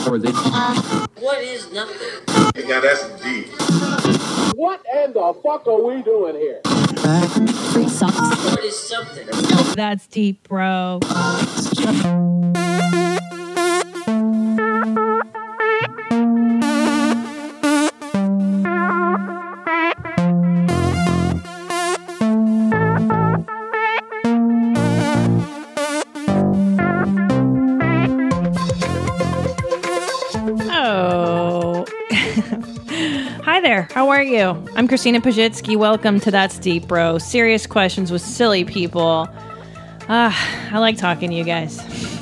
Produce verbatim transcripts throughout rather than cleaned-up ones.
What is nothing? Yeah, that's deep. What in the fuck are we doing here? What is something? That's deep, bro. How are you? I'm Christina Pajitsky. Welcome to That's Deep, Bro. Serious questions with silly people. Ah, I like talking to you guys.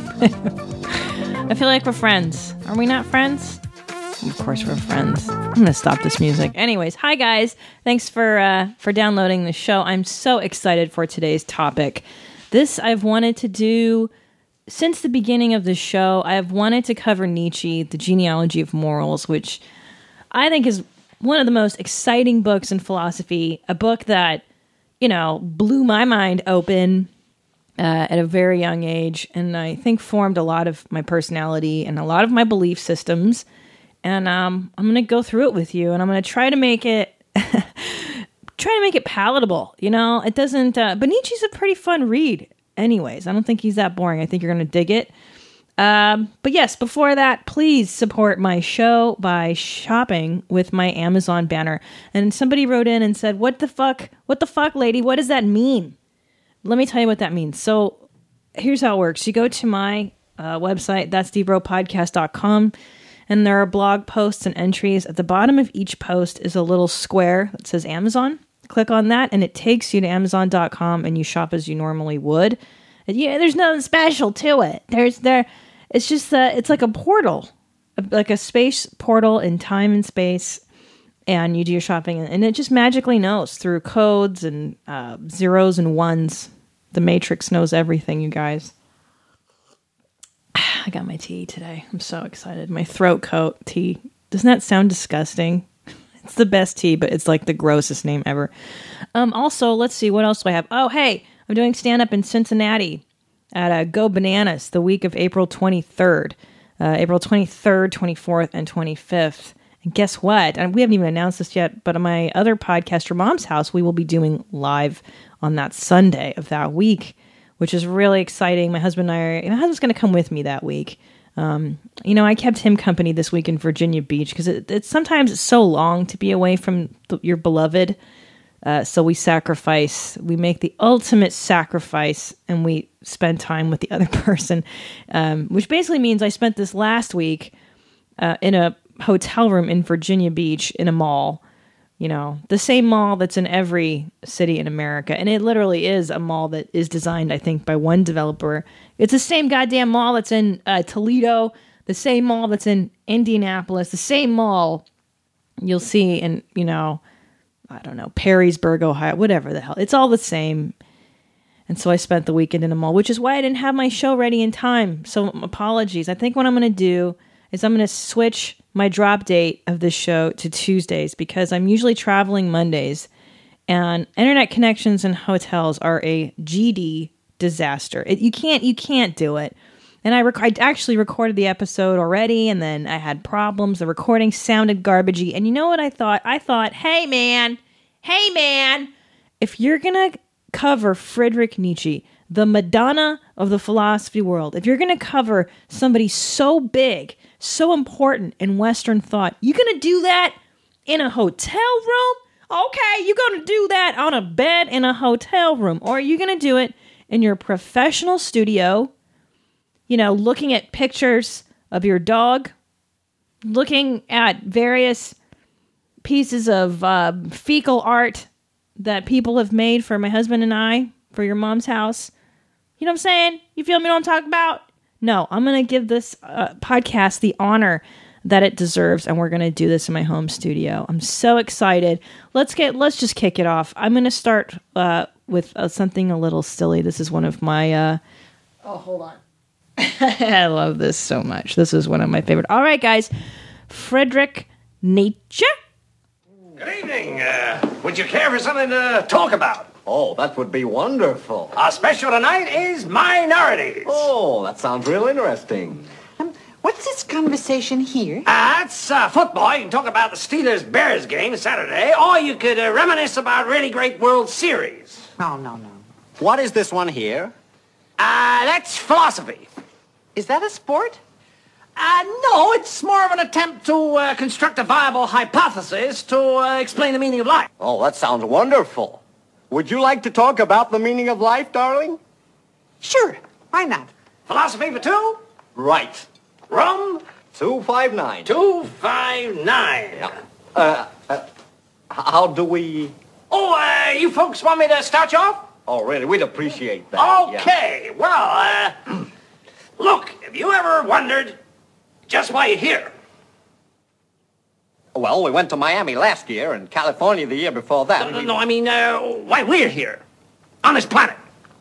I feel like we're friends. Are we not friends? Of course we're friends. I'm going to stop this music. Anyways, hi guys. Thanks for uh, for downloading the show. I'm so excited for today's topic. This I've wanted to do since the beginning of the show. I've wanted to cover Nietzsche, The Genealogy of Morals, which I think is one of the most exciting books in philosophy, a book that, you know, blew my mind open uh, at a very young age, and I think formed a lot of my personality and a lot of my belief systems. And um, I'm going to go through it with you, and I'm going to try to make it try to make it palatable. You know, it doesn't. Uh, but Nietzsche's a pretty fun read, anyways. I don't think he's that boring. I think you're going to dig it. Um, but yes, before that, please support my show by shopping with my Amazon banner. And somebody wrote in and said, what the fuck, what the fuck, lady? What does that mean? Let me tell you what that means. So here's how it works. You go to my uh, website, that's deep bro podcast dot com, and there are blog posts and entries. At the bottom of each post is a little square that says Amazon. Click on that and it takes you to amazon dot com and you shop as you normally would. And yeah, there's nothing special to it. There's there... It's just that it's like a portal, like a space portal in time and space, and you do your shopping, and it just magically knows through codes and uh, zeros and ones. The Matrix knows everything, you guys. I got my tea today. I'm so excited. My throat coat tea. Doesn't that sound disgusting? It's the best tea, but it's like the grossest name ever. Um, also, let's see, what else do I have? Oh, hey, I'm doing stand-up in Cincinnati at uh, Go Bananas the week of April twenty-third. Uh, April twenty-third, twenty-fourth, and twenty-fifth. And guess what? And we haven't even announced this yet, but on my other podcast, Your Mom's House, we will be doing live on that Sunday of that week, which is really exciting. My husband and I are, my husband's going to come with me that week. Um, you know, I kept him company this week in Virginia Beach because it, it's sometimes it's so long to be away from th- your beloved. Uh, so we sacrifice, we make the ultimate sacrifice, and we spend time with the other person, um, which basically means I spent this last week uh, in a hotel room in Virginia Beach in a mall, you know, the same mall that's in every city in America. And it literally is a mall that is designed, I think, by one developer. It's the same goddamn mall that's in uh, Toledo, the same mall that's in Indianapolis, the same mall you'll see in, you know, I don't know, Perrysburg, Ohio, whatever the hell. It's all the same. And so I spent the weekend in a mall, which is why I didn't have my show ready in time. So apologies. I think what I'm going to do is I'm going to switch my drop date of this show to Tuesdays because I'm usually traveling Mondays. And internet connections in hotels are a G D disaster. It, you can't, you can't do it. And I, rec- I actually recorded the episode already, and then I had problems. The recording sounded garbagey. And you know what I thought? I thought, hey, man, hey, man, if you're going to cover Friedrich Nietzsche, the Madonna of the philosophy world, if you're going to cover somebody so big, so important in Western thought, you going to do that in a hotel room? Okay, you're going to do that on a bed in a hotel room. Or are you going to do it in your professional studio, you know, looking at pictures of your dog, looking at various pieces of uh, fecal art that people have made for my husband and I, for Your Mom's House. You know what I'm saying? You feel me what I'm talking about? No, I'm going to give this uh, podcast the honor that it deserves, and we're going to do this in my home studio. I'm so excited. Let's get, let's just kick it off. I'm going to start uh, with uh, something a little silly. This is one of my, uh, oh, hold on. I love this so much. This is one of my favorite. All right, guys. Friedrich Nietzsche. Good evening. Uh, would you care for something to talk about? Oh, that would be wonderful. Our special tonight is minorities. Oh, that sounds real interesting. Um, What's this conversation here? Uh, it's uh, football. You can talk about the Steelers-Bears game Saturday, or you could uh, reminisce about really great World Series. No, no, no. What is this one here? Uh, that's philosophy. Is that a sport? Uh, no, it's more of an attempt to uh, construct a viable hypothesis to uh, explain the meaning of life. Oh, that sounds wonderful. Would you like to talk about the meaning of life, darling? Sure. Why not? Philosophy for two? Right. Rum? Two five nine. Two five nine. Uh, uh, how do we... Oh, uh, you folks want me to start you off? Oh, really? We'd appreciate that. Okay. Yeah. Well, uh, look, have you ever wondered just why you're here? Well, we went to Miami last year and California the year before that. No, no, no I mean, uh, why we're here on this planet.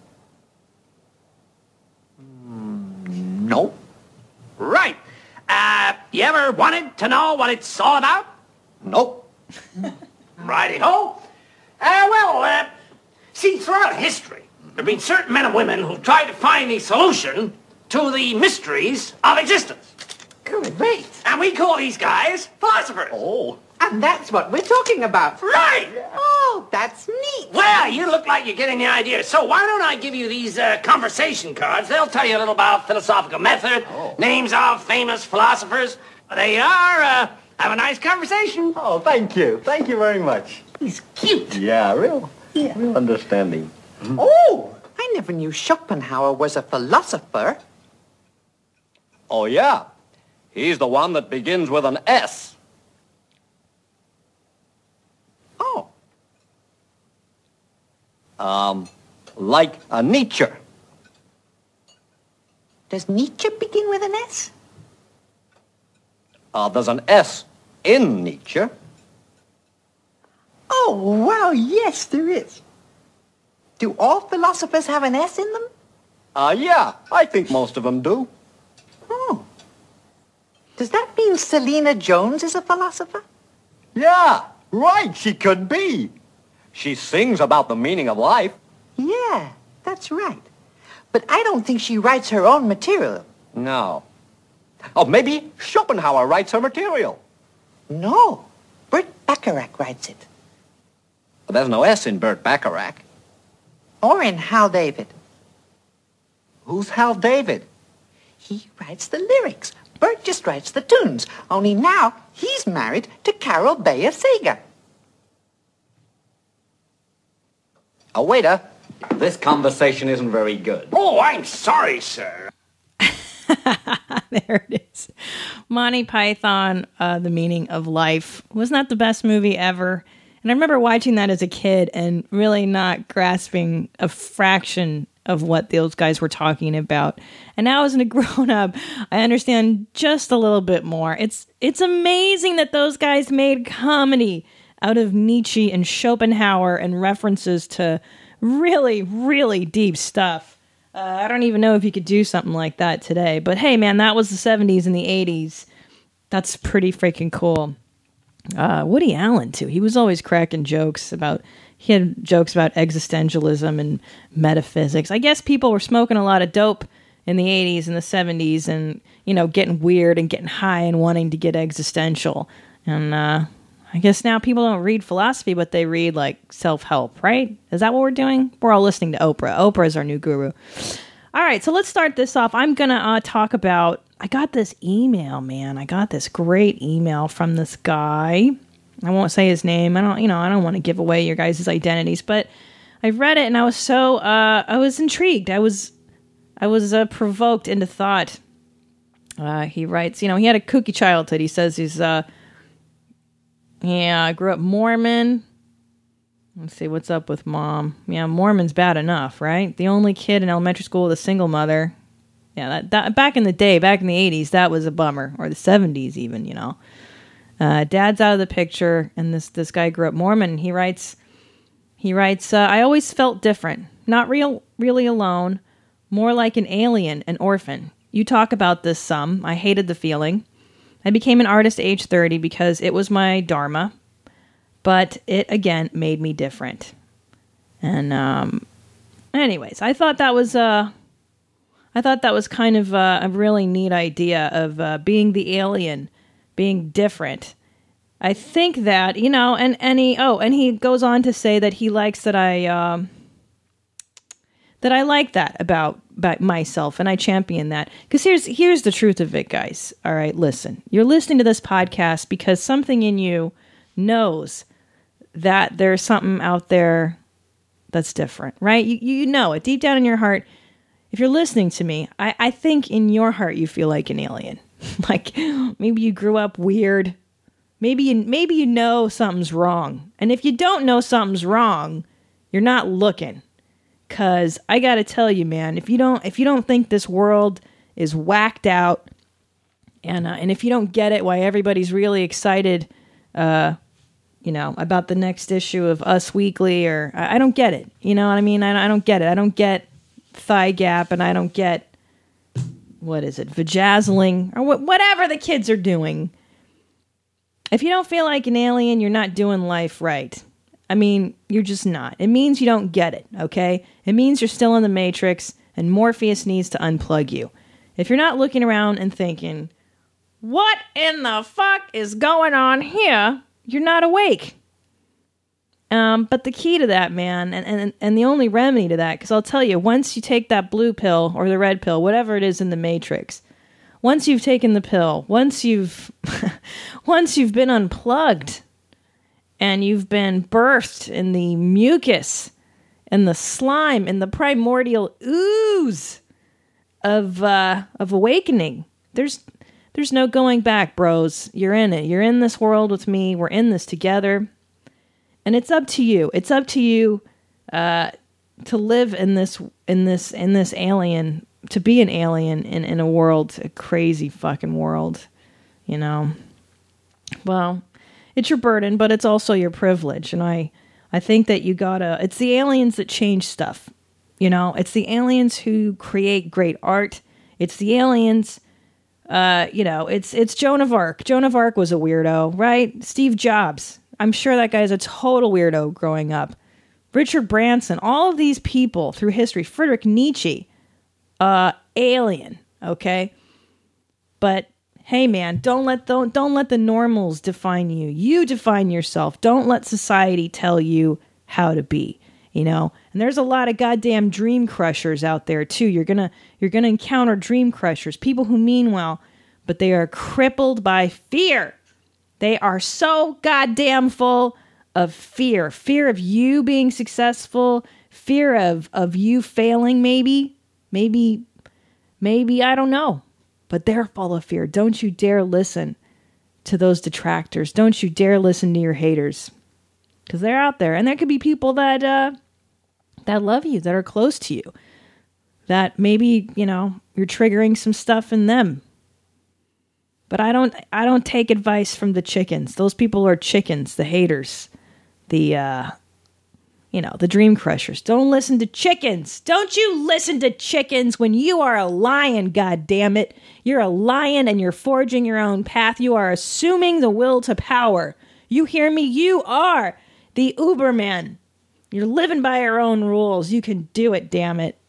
No. Right. Uh, you ever wanted to know what it's all about? Nope. Righty-ho. Uh, well, uh, see, throughout history, there have been certain men and women who've tried to find the solution to the mysteries of existence. Great. And we call these guys philosophers. Oh. And that's what we're talking about. Right. Oh, that's neat. Well, you look like you're getting the idea. So why don't I give you these uh, conversation cards? They'll tell you a little about philosophical method, Oh. names of famous philosophers. They are, uh, have a nice conversation. Oh, thank you. Thank you very much. He's cute. Yeah, real, yeah. real understanding. Oh, I never knew Schopenhauer was a philosopher. Oh, yeah. He's the one that begins with an S. Oh. Um, like a Nietzsche. Does Nietzsche begin with an S? Uh, there's an S in Nietzsche. Oh, wow, yes, there is. Do all philosophers have an S in them? Uh, yeah, I think most of them do. Oh. Does that mean Selena Jones is a philosopher? Yeah, right, she could be. She sings about the meaning of life. Yeah, that's right. But I don't think she writes her own material. No. Oh, maybe Schopenhauer writes her material. No, Burt Bacharach writes it. But there's no S in Burt Bacharach. Or in Hal David. Who's Hal David? He writes the lyrics. Bert just writes the tunes. Only now he's married to Carol Bayer Sager. Oh, waiter, this conversation isn't very good. Oh, I'm sorry, sir. There it is. Monty Python, uh, The Meaning of Life. Wasn't that the best movie ever? And I remember watching that as a kid and really not grasping a fraction of what those guys were talking about. And now as a grown-up, I understand just a little bit more. It's it's amazing that those guys made comedy out of Nietzsche and Schopenhauer and references to really, really deep stuff. Uh, I don't even know if you could do something like that today. But hey, man, that was the seventies and the eighties. That's pretty freaking cool. Uh, Woody Allen, too. He was always cracking jokes about... He had jokes about existentialism and metaphysics. I guess people were smoking a lot of dope in the eighties and the seventies and, you know, getting weird and getting high and wanting to get existential. And uh, I guess now people don't read philosophy, but they read, like, self-help, right? Is that what we're doing? We're all listening to Oprah. Oprah is our new guru. All right, so let's start this off. I'm going to uh, talk about... I got this email, man. I got this great email from this guy. I won't say his name. I don't, you know, I don't want to give away your guys' identities, but I read it and I was so, uh, I was intrigued. I was, I was uh, provoked into thought. Uh, he writes, you know, he had a kooky childhood. He says he's, uh, yeah, I grew up Mormon. Let's see, what's up with mom? Yeah, Mormon's bad enough, right? The only kid in elementary school with a single mother. Yeah, that, that back in the day, back in the eighties, that was a bummer, or the seventies even, you know. Uh, dad's out of the picture, and this this guy grew up Mormon. He writes, he writes, uh, I always felt different, not real, really alone, more like an alien, an orphan. You talk about this some. I hated the feeling. I became an artist at age thirty because it was my dharma, but it again made me different. And um, anyways, I thought that was uh, I I thought that was kind of uh, a really neat idea of uh, being the alien, being different. I think that, you know, and, and he, oh, and he goes on to say that he likes that I, um, that I like that about, about myself, and I champion that. Because here's, here's the truth of it, guys. All right, listen. You're listening to this podcast because something in you knows that there's something out there that's different, right? You, you know it deep down in your heart. If you're listening to me, I, I think in your heart you feel like an alien. Like maybe you grew up weird. Maybe you, maybe you know something's wrong. And if you don't know something's wrong, you're not looking. Cause I gotta tell you, man, if you don't if you don't think this world is whacked out, and uh, and if you don't get it, why everybody's really excited, uh, you know, about the next issue of Us Weekly, or I, I don't get it. You know what I mean? I, I don't get it. I don't get Thigh Gap, and I don't get, what is it, vajazzling, or wh- whatever the kids are doing. If you don't feel like an alien, you're not doing life right. I mean, you're just not. It means you don't get it, okay? It means you're still in the Matrix, and Morpheus needs to unplug you. If you're not looking around and thinking, what in the fuck is going on here, you're not awake. Um, but the key to that, man, and, and, and the only remedy to that, because I'll tell you, once you take that blue pill or the red pill, whatever it is in the Matrix, once you've taken the pill, once you've once you've been unplugged and you've been birthed in the mucus and the slime and the primordial ooze of uh, of awakening, there's there's no going back, bros. You're in it. You're in this world with me. We're in this together. And it's up to you. It's up to you uh, to live in this in this in this alien, to be an alien in, in a world, a crazy fucking world, you know. Well, it's your burden, but it's also your privilege. And I, I think that you gotta, it's the aliens that change stuff. You know, it's the aliens who create great art. It's the aliens, uh, you know, it's it's Joan of Arc. Joan of Arc was a weirdo, right? Steve Jobs. I'm sure that guy's a total weirdo growing up. Richard Branson, all of these people through history. Friedrich Nietzsche, uh, alien, okay? But hey, man, don't let don't don't let the normals define you. You define yourself. Don't let society tell you how to be. You know, and there's a lot of goddamn dream crushers out there too. You're gonna you're gonna encounter dream crushers, people who mean well, but they are crippled by fear. They are so goddamn full of fear. Fear of you being successful. Fear of, of you failing, maybe. Maybe, maybe, I don't know. But they're full of fear. Don't you dare listen to those detractors. Don't you dare listen to your haters. Because they're out there. And there could be people that, uh, that love you, that are close to you. That maybe, you know, you're triggering some stuff in them. But I don't I don't take advice from the chickens. Those people are chickens, the haters, the, uh, you know, the dream crushers. Don't listen to chickens. Don't you listen to chickens when you are a lion, goddammit. You're a lion and you're forging your own path. You are assuming the will to power. You hear me? You are the Uberman. You're living by your own rules. You can do it, damn it.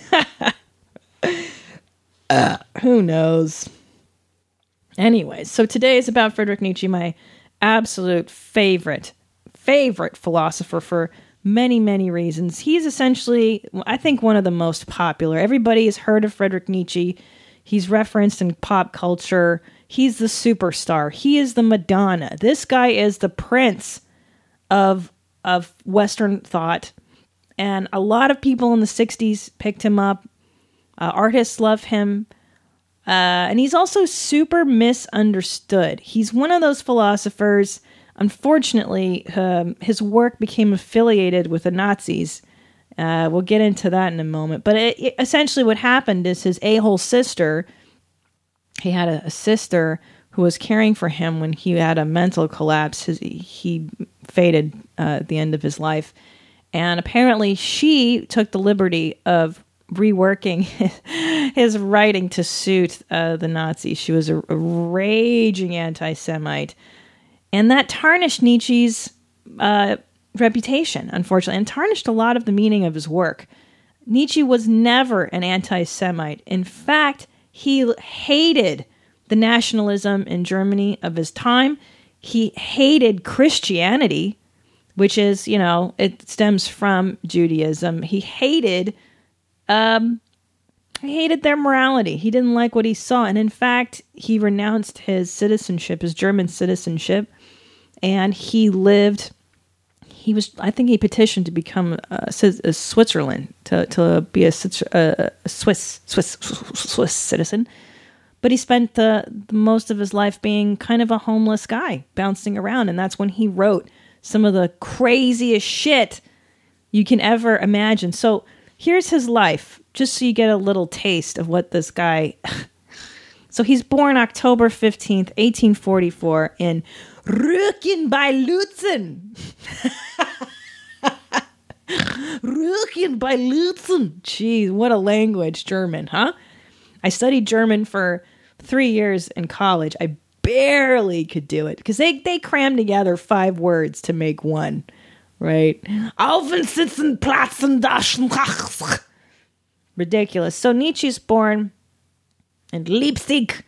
uh, who knows? Anyways, so today is about Friedrich Nietzsche, my absolute favorite, favorite philosopher for many, many reasons. He's essentially, I think, one of the most popular. Everybody has heard of Friedrich Nietzsche. He's referenced in pop culture. He's the superstar. He is the Madonna. This guy is the prince of, of Western thought. And a lot of people in the sixties picked him up. Uh, artists love him. Uh, and he's also super misunderstood. He's one of those philosophers, unfortunately, um, his work became affiliated with the Nazis. Uh, we'll get into that in a moment. But it, it, essentially what happened is his a-hole sister, he had a, a sister who was caring for him when he had a mental collapse. His, he faded uh, at the end of his life. And apparently she took the liberty of reworking his writing to suit uh, the Nazis. She was a, a raging anti-Semite. And that tarnished Nietzsche's uh, reputation, unfortunately, and tarnished a lot of the meaning of his work. Nietzsche was never an anti-Semite. In fact, he hated the nationalism in Germany of his time. He hated Christianity, which is, you know, it stems from Judaism. He hated, um, he hated their morality. He didn't like what he saw. And in fact, he renounced his citizenship, his German citizenship, and he lived, he was, I think he petitioned to become a, a Switzerland, to, to be a, a Swiss, Swiss, Swiss citizen. But he spent the, the most of his life being kind of a homeless guy, bouncing around. And that's when he wrote some of the craziest shit you can ever imagine. So here's his life, just so you get a little taste of what this guy... So he's born October fifteenth, eighteen forty-four in Rücken bei Lützen. Rücken bei Lützen. Jeez, what a language, German, huh? I studied German for three years in college. I barely could do it because they, they cram together five words to make one, right? Aufsitzen, platzen, daschen. Ridiculous. So Nietzsche's born in Leipzig,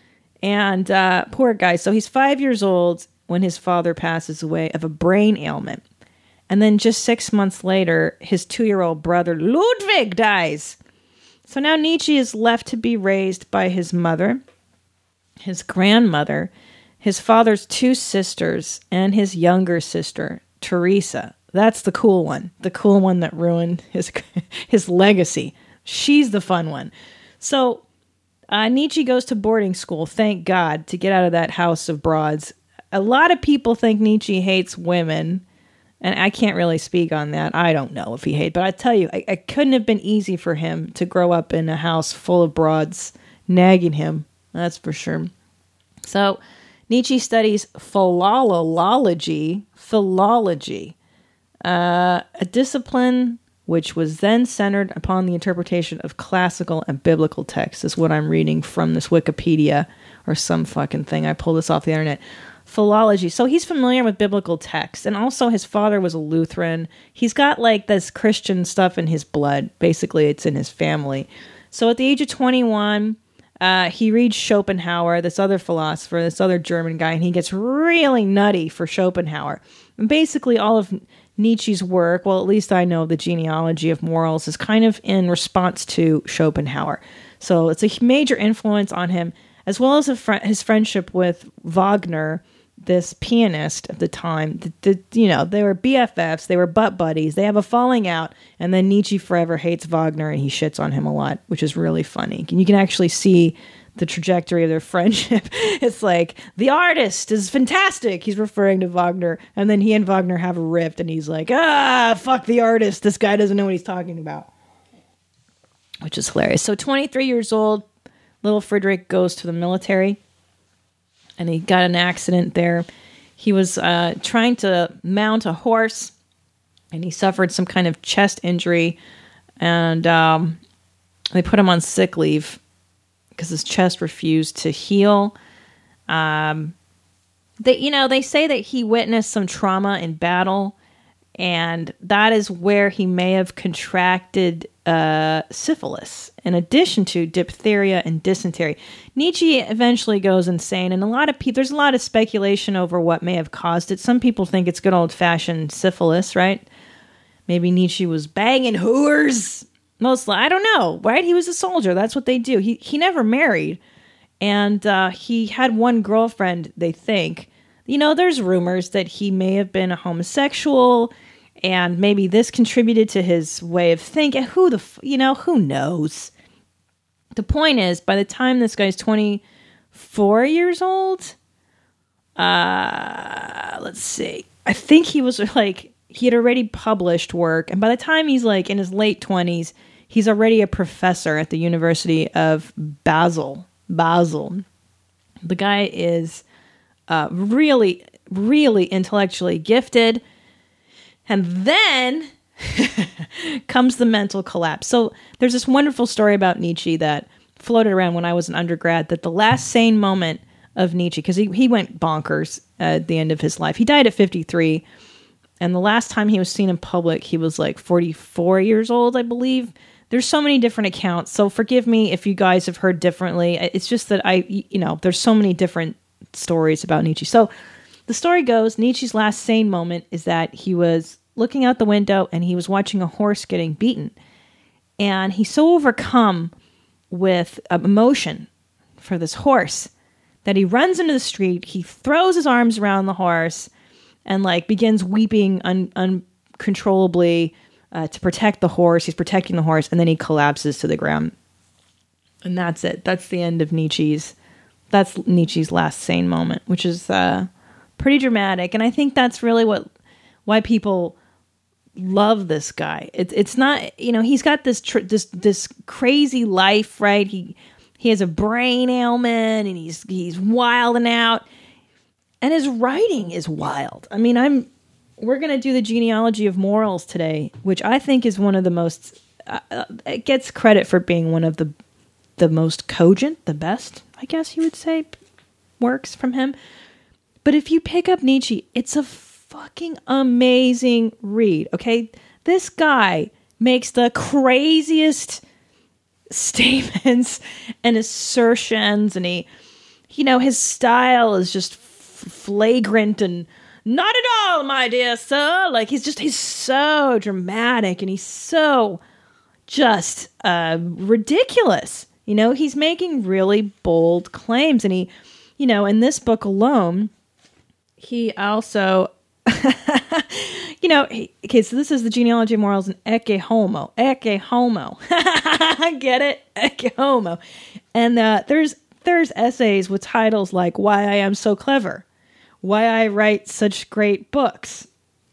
and uh, poor guy. So he's five years old when his father passes away of a brain ailment. And then just six months later, his two-year-old brother Ludwig dies. So now Nietzsche is left to be raised by his mother, his grandmother, his father's two sisters, and his younger sister, Teresa. That's the cool one. The cool one that ruined his his legacy. She's the fun one. So uh, Nietzsche goes to boarding school, thank God, to get out of that house of broads. A lot of people think Nietzsche hates women, and I can't really speak on that. I don't know if he hates, but I tell you, I, it couldn't have been easy for him to grow up in a house full of broads nagging him. That's for sure. So Nietzsche studies philology, philology, uh, a discipline which was then centered upon the interpretation of classical and biblical texts, is what I'm reading from this Wikipedia or some fucking thing. I pulled this off the internet. Philology. So he's familiar with biblical texts, and also his father was a Lutheran. He's got like this Christian stuff in his blood. Basically, it's in his family. So at the age of twenty-one, uh, he reads Schopenhauer, this other philosopher, this other German guy, and he gets really nutty for Schopenhauer. And basically all of Nietzsche's work, well, at least I know the genealogy of morals, is kind of in response to Schopenhauer. So it's a major influence on him, as well as a fr- his friendship with Wagner, this pianist at the time. The, the, you know, they were B F Fs, they were butt buddies, they have a falling out, and then Nietzsche forever hates Wagner and he shits on him a lot, which is really funny. And you can actually see the trajectory of their friendship. It's like, the artist is fantastic, he's referring to Wagner, and then he and Wagner have a rift, and he's like, ah, fuck the artist, this guy doesn't know what he's talking about. Which is hilarious. So twenty-three years old, little Friedrich goes to the military, and he got an accident there. He was uh, trying to mount a horse, and he suffered some kind of chest injury, and um, they put him on sick leave because his chest refused to heal. Um, they, you know, they say that he witnessed some trauma in battle, and that is where he may have contracted uh, syphilis, in addition to diphtheria and dysentery. Nietzsche eventually goes insane, and a lot of people, there's a lot of speculation over what may have caused it. Some people think it's good old-fashioned syphilis, right? Maybe Nietzsche was banging whores. Mostly, I don't know, right? He was a soldier. That's what they do. He he never married, and uh, he had one girlfriend, they think. You know, there's rumors that he may have been a homosexual, and maybe this contributed to his way of thinking. Who the, f- you know, who knows? The point is, by the time this guy's twenty-four years old, uh, let's see, I think he was like, he had already published work, and by the time he's like in his late twenties, he's already a professor at the University of Basel. Basel. The guy is uh, really, really intellectually gifted. And then comes the mental collapse. So there's this wonderful story about Nietzsche that floated around when I was an undergrad, that the last sane moment of Nietzsche, because he, he went bonkers at the end of his life. He died at fifty-three. And the last time he was seen in public, he was like forty-four years old, I believe. there's so many different accounts. So forgive me if you guys have heard differently. It's just that I, you know, there's so many different stories about Nietzsche. So the story goes, Nietzsche's last sane moment is that he was looking out the window and he was watching a horse getting beaten. And he's so overcome with emotion for this horse that he runs into the street. He throws his arms around the horse and like begins weeping un- uncontrollably uh, to protect the horse. He's protecting the horse, and then he collapses to the ground. And that's it. That's the end of Nietzsche's. That's Nietzsche's last sane moment, which is uh, pretty dramatic. And I think that's really what why people love this guy. It's it's not, you know, he's got this tr- this this crazy life, right? He he has a brain ailment, and he's he's wilding out, and his writing is wild. I mean, I'm we're gonna do the genealogy of morals today, which I think is one of the most. Uh, it gets credit for being one of the the most cogent, the best, I guess you would say, works from him. But if you pick up Nietzsche, it's a fucking amazing read, okay? This guy makes the craziest statements and assertions, and he, you know, his style is just f- flagrant and not at all, my dear sir. Like, he's just, he's so dramatic, and he's so just uh, ridiculous. You know, he's making really bold claims, and he, you know, in this book alone, he also, you know, he, okay, so this is the genealogy of morals in Ecce Homo, Ecce Homo, get it, Ecce Homo, and uh, there's there's essays with titles like "Why I Am So Clever," "Why I Write Such Great Books."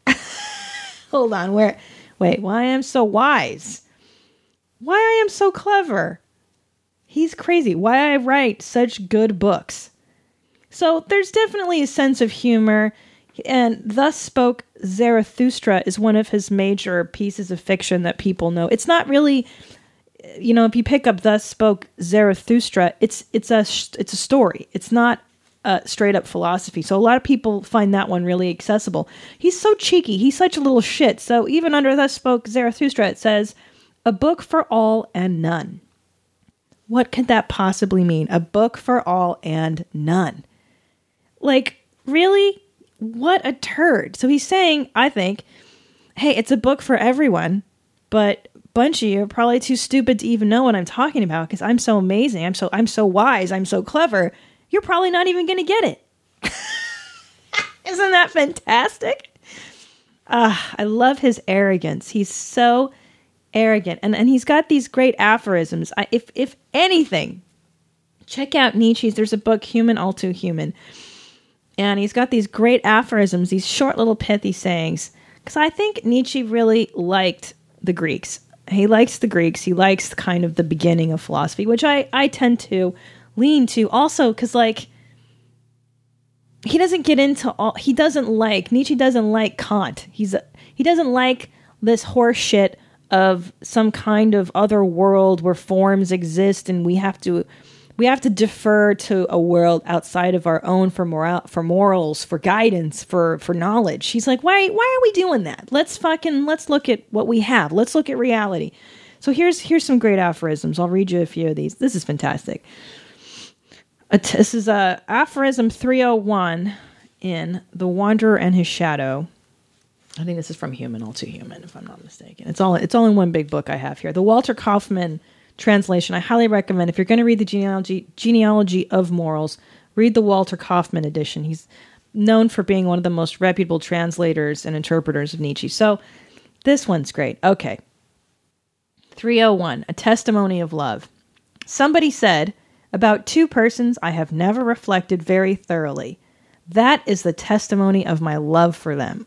Hold on, where? Wait, "Why I Am So Wise," "Why I Am So Clever." He's crazy. "Why I Write Such Good Books." So there's definitely a sense of humor, and Thus Spoke Zarathustra is one of his major pieces of fiction that people know. It's not really, you know, if you pick up Thus Spoke Zarathustra, it's it's a it's a story. It's not a straight up philosophy. So a lot of people find that one really accessible. He's so cheeky. He's such a little shit. So even under Thus Spoke Zarathustra, it says, "A book for all and none." What could that possibly mean? A book for all and none. Like, really? What a turd. So he's saying, I think, hey, it's a book for everyone, but a bunch of you are probably too stupid to even know what I'm talking about because I'm so amazing. I'm so I'm so wise. I'm so clever. You're probably not even going to get it. Isn't that fantastic? Uh, I love his arrogance. He's so arrogant. And and he's got these great aphorisms. I, if if anything, check out Nietzsche's. There's a book, Human All Too Human. And he's got these great aphorisms, these short little pithy sayings. Because I think Nietzsche really liked the Greeks. He likes the Greeks. He likes kind of the beginning of philosophy, which I, I tend to lean to. Also, because like, he doesn't get into all, he doesn't like, Nietzsche doesn't like Kant. He's a, he doesn't like this horse shit of some kind of other world where forms exist and we have to we have to defer to a world outside of our own for moral, for morals, for guidance, for for knowledge. He's like, why why are we doing that? Let's fucking let's look at what we have. Let's look at reality. So here's here's some great aphorisms. I'll read you a few of these. This is fantastic. This is uh, aphorism three oh one in The Wanderer and His Shadow. I think this is from Human All Too Human, if I'm not mistaken. It's all it's all in one big book I have here. The Walter Kaufmann translation. I highly recommend, if you're going to read the genealogy genealogy of morals, read the Walter Kaufmann edition. He's known for being one of the most reputable translators and interpreters of Nietzsche. So this one's great. Okay. three oh one, a testimony of love. Somebody said, about two persons I have never reflected very thoroughly. That is the testimony of my love for them.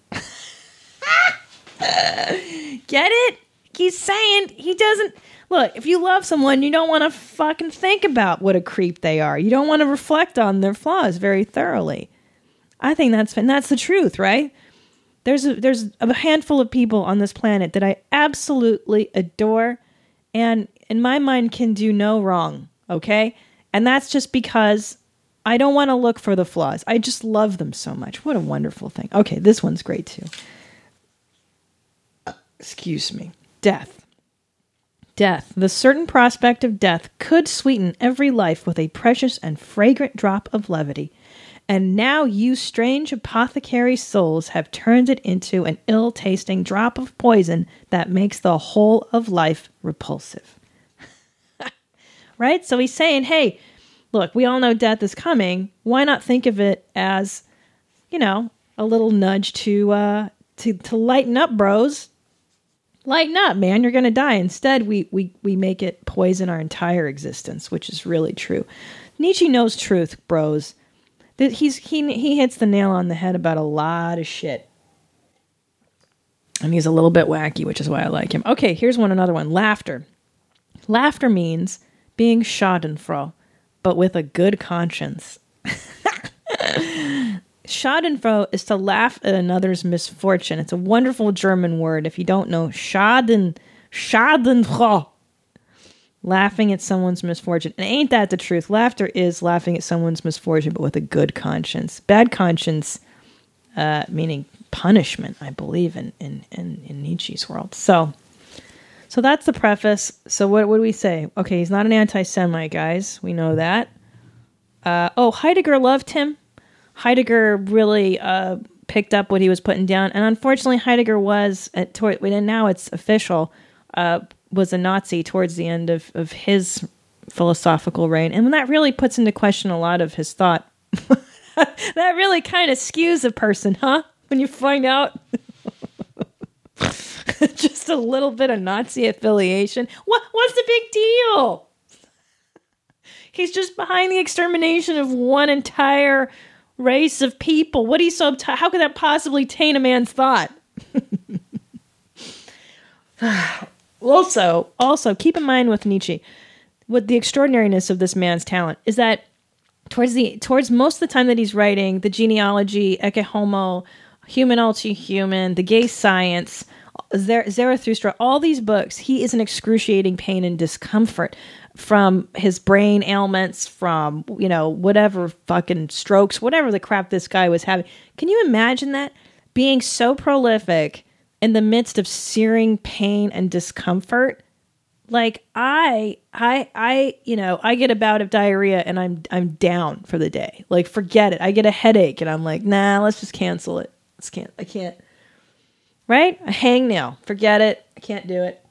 Get it? He's saying he doesn't... Look, if you love someone, you don't want to fucking think about what a creep they are. You don't want to reflect on their flaws very thoroughly. I think that's and that's the truth, right? There's a, there's a handful of people on this planet that I absolutely adore and in my mind can do no wrong, okay? And that's just because I don't want to look for the flaws. I just love them so much. What a wonderful thing. Okay, this one's great too. Uh, excuse me. Death. death, the certain prospect of death, could sweeten every life with a precious and fragrant drop of levity. And now you strange apothecary souls have turned it into an ill-tasting drop of poison that makes the whole of life repulsive. Right? So he's saying, hey, look, we all know death is coming. Why not think of it as, you know, a little nudge to uh, to to lighten up, bros. Lighten up, man. You're going to die. Instead, we, we, we make it poison our entire existence, which is really true. Nietzsche knows truth, bros. He's, he, he hits the nail on the head about a lot of shit. And he's a little bit wacky, which is why I like him. Okay, here's one, another one. Laughter. Laughter means being schadenfroh, but with a good conscience. Schadenfroh is to laugh at another's misfortune. It's a wonderful German word. If you don't know, Schaden, Schadenfroh. Laughing at someone's misfortune. And ain't that the truth? Laughter is laughing at someone's misfortune, but with a good conscience. Bad conscience, uh, meaning punishment, I believe, in, in, in, in Nietzsche's world. So, so that's the preface. So what, what do we say? Okay, he's not an anti-Semite, guys. We know that. Uh, oh, Heidegger loved him. Heidegger really uh, picked up what he was putting down. And unfortunately, Heidegger was, at toward, and now it's official, uh, was a Nazi towards the end of, of his philosophical reign. And that really puts into question a lot of his thought. That really kind of skews a person, huh? When you find out just a little bit of Nazi affiliation. What What's the big deal? He's just behind the extermination of one entire race of people. What are you so t- how could that possibly taint a man's thought? Also, also keep in mind with Nietzsche, what the extraordinariness of this man's talent is that towards the towards most of the time that he's writing, the genealogy, Ecce Homo, Human Ulti Human, The Gay Science, Zarathustra, all these books, he is in excruciating pain and discomfort from his brain ailments, from, you know, whatever fucking strokes, whatever the crap this guy was having. Can you imagine that? Being so prolific in the midst of searing pain and discomfort? Like I, I, I, you know, I get a bout of diarrhea and I'm, I'm down for the day. Like, forget it. I get a headache and I'm like, nah, let's just cancel it. Let's can't, I can't, right? A hangnail. Forget it. I can't do it.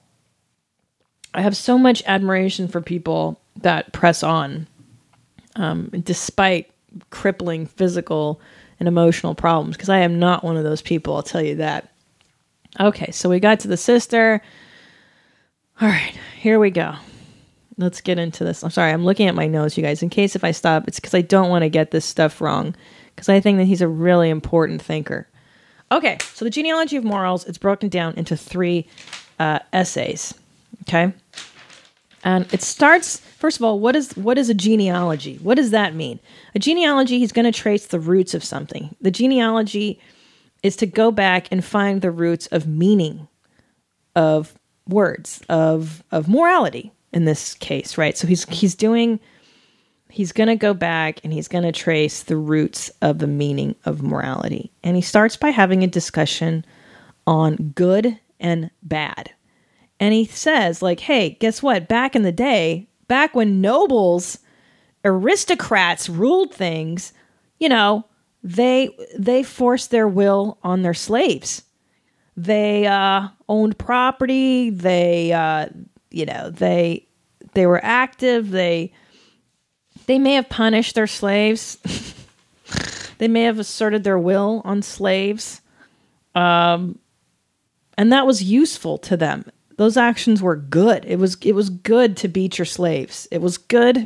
I have so much admiration for people that press on, um, despite crippling physical and emotional problems, because I am not one of those people, I'll tell you that. Okay, so we got to the sister. All right, here we go. Let's get into this. I'm sorry, I'm looking at my notes, you guys. In case if I stop, it's because I don't want to get this stuff wrong, because I think that he's a really important thinker. Okay, so the genealogy of morals, it's broken down into three uh, essays. Okay, and it starts, first of all, what is what is a genealogy? What does that mean? A genealogy, he's going to trace the roots of something. The genealogy is to go back and find the roots of meaning, of words, of of morality in this case, right? So he's he's doing, he's going to go back and he's going to trace the roots of the meaning of morality. And he starts by having a discussion on good and bad. And he says, like, hey, guess what? Back in the day, back when nobles, aristocrats ruled things, you know, they they forced their will on their slaves. They uh, owned property. They, uh, you know, they they were active. They they may have punished their slaves. They may have asserted their will on slaves, um, and that was useful to them. Those actions were good. It was it was good to beat your slaves. It was good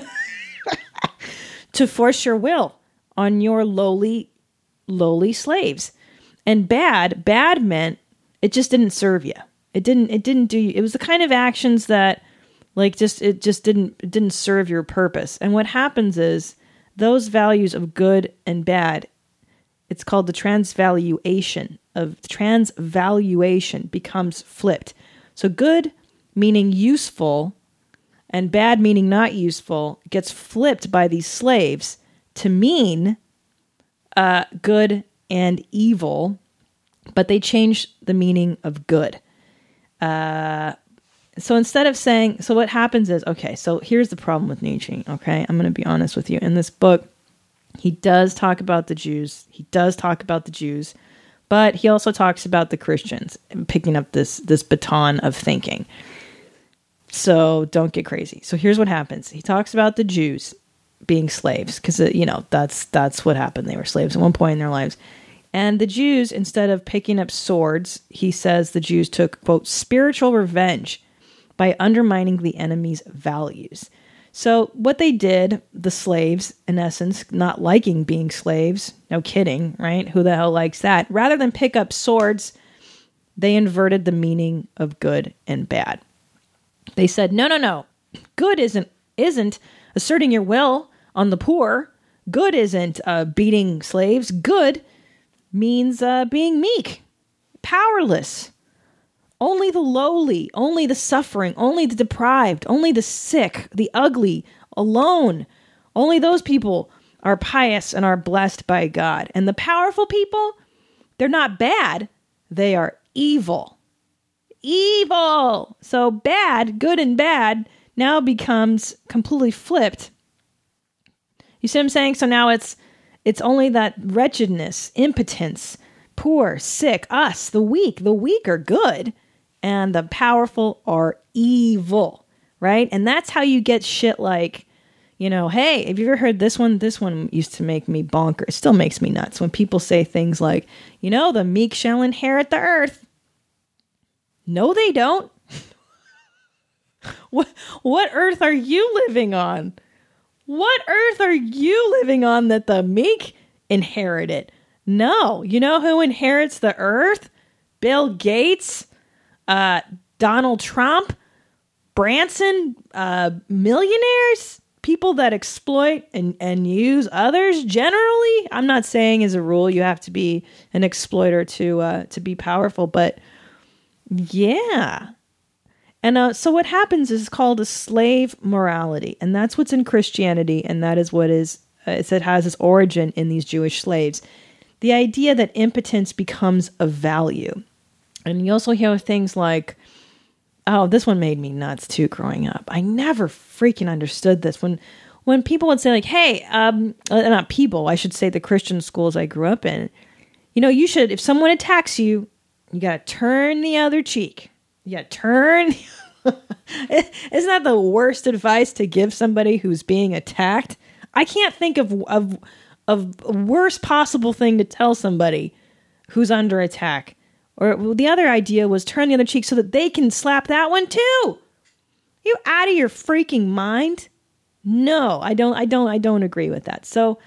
to force your will on your lowly, lowly slaves. And bad, bad meant it just didn't serve you. It didn't. It didn't do you. It was the kind of actions that, like, just it just didn't it didn't serve your purpose. And what happens is those values of good and bad, it's called the transvaluation of transvaluation becomes flipped. So good meaning useful and bad meaning not useful gets flipped by these slaves to mean uh, good and evil, but they change the meaning of good. Uh, So instead of saying, so what happens is, okay, so here's the problem with Nietzsche, okay? I'm going to be honest with you. In this book, he does talk about the Jews. He does talk about the Jews, but he also talks about the Christians and picking up this, this baton of thinking. So don't get crazy. So here's what happens. He talks about the Jews being slaves because, you know, that's that's what happened. They were slaves at one point in their lives. And the Jews, instead of picking up swords, he says the Jews took, quote, spiritual revenge by undermining the enemy's values. So what they did, the slaves, in essence, not liking being slaves, no kidding, right? Who the hell likes that? Rather than pick up swords, they inverted the meaning of good and bad. They said, no, no, no. Good isn't isn't asserting your will on the poor. Good isn't uh, beating slaves. Good means uh, being meek, powerless. Only the lowly, only the suffering, only the deprived, only the sick, the ugly, alone. Only those people are pious and are blessed by God. And the powerful people, they're not bad. They are evil. Evil. So bad, good and bad, now becomes completely flipped. You see what I'm saying? So now it's it's only that wretchedness, impotence, poor, sick, us, the weak. The weak are good, and the powerful are evil, right? And that's how you get shit like, you know, hey, have you ever heard this one? This one used to make me bonker. It still makes me nuts when people say things like, you know, the meek shall inherit the earth. No, they don't. What what earth are you living on? What earth are you living on that the meek inherit it? No. You know who inherits the earth? Bill Gates, uh, Donald Trump, Branson, uh, millionaires, people that exploit and, and use others generally. I'm not saying as a rule you have to be an exploiter to uh, to be powerful, but yeah. And uh, so what happens is called a slave morality. And that's what's in Christianity. And that is what is, uh, it has its origin in these Jewish slaves. The idea that impotence becomes a value. And you also hear things like, oh, this one made me nuts too growing up. I never freaking understood this. When when people would say like, hey, um, uh, not people, I should say the Christian schools I grew up in, you know, you should, if someone attacks you, you got to turn the other cheek. You got to turn. Isn't that the worst advice to give somebody who's being attacked? I can't think of, of, of a worst possible thing to tell somebody who's under attack. Or well, the other idea was turn the other cheek so that they can slap that one too. You out of your freaking mind? No, I don't. I don't. I don't agree with that. So,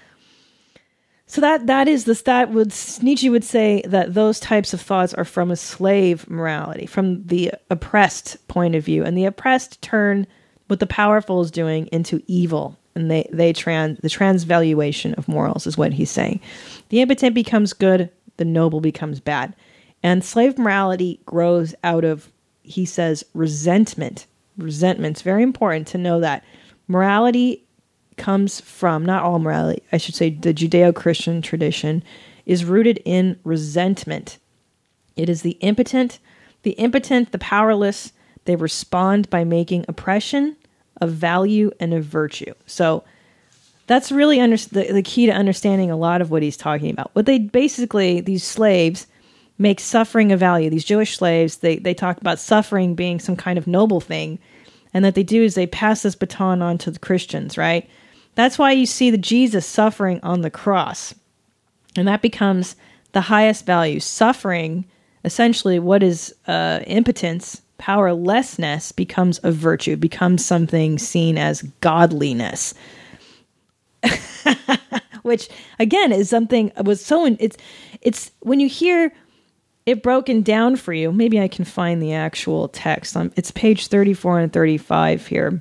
so that that is the that would Nietzsche would say that those types of thoughts are from a slave morality, from the oppressed point of view, and the oppressed turn what the powerful is doing into evil, and they they trans the transvaluation of morals is what he's saying. The impotent becomes good, the noble becomes bad. And slave morality grows out of, he says, resentment. Resentment's very important to know that. Morality comes from, not all morality, I should say the Judeo-Christian tradition is rooted in resentment. It is the impotent, the impotent, the powerless, they respond by making oppression a value and a virtue. So that's really under, the, the key to understanding a lot of what he's talking about. What they basically, these slaves, make suffering a value. These Jewish slaves, they, they talk about suffering being some kind of noble thing. And that they do is they pass this baton on to the Christians, right? That's why you see the Jesus suffering on the cross. And that becomes the highest value. Suffering, essentially what is uh, impotence, powerlessness, becomes a virtue, becomes something seen as godliness. Which, again, is something, was so, it's, it's when you hear it broken down for you. Maybe I can find the actual text. Um, it's page thirty-four and thirty-five here.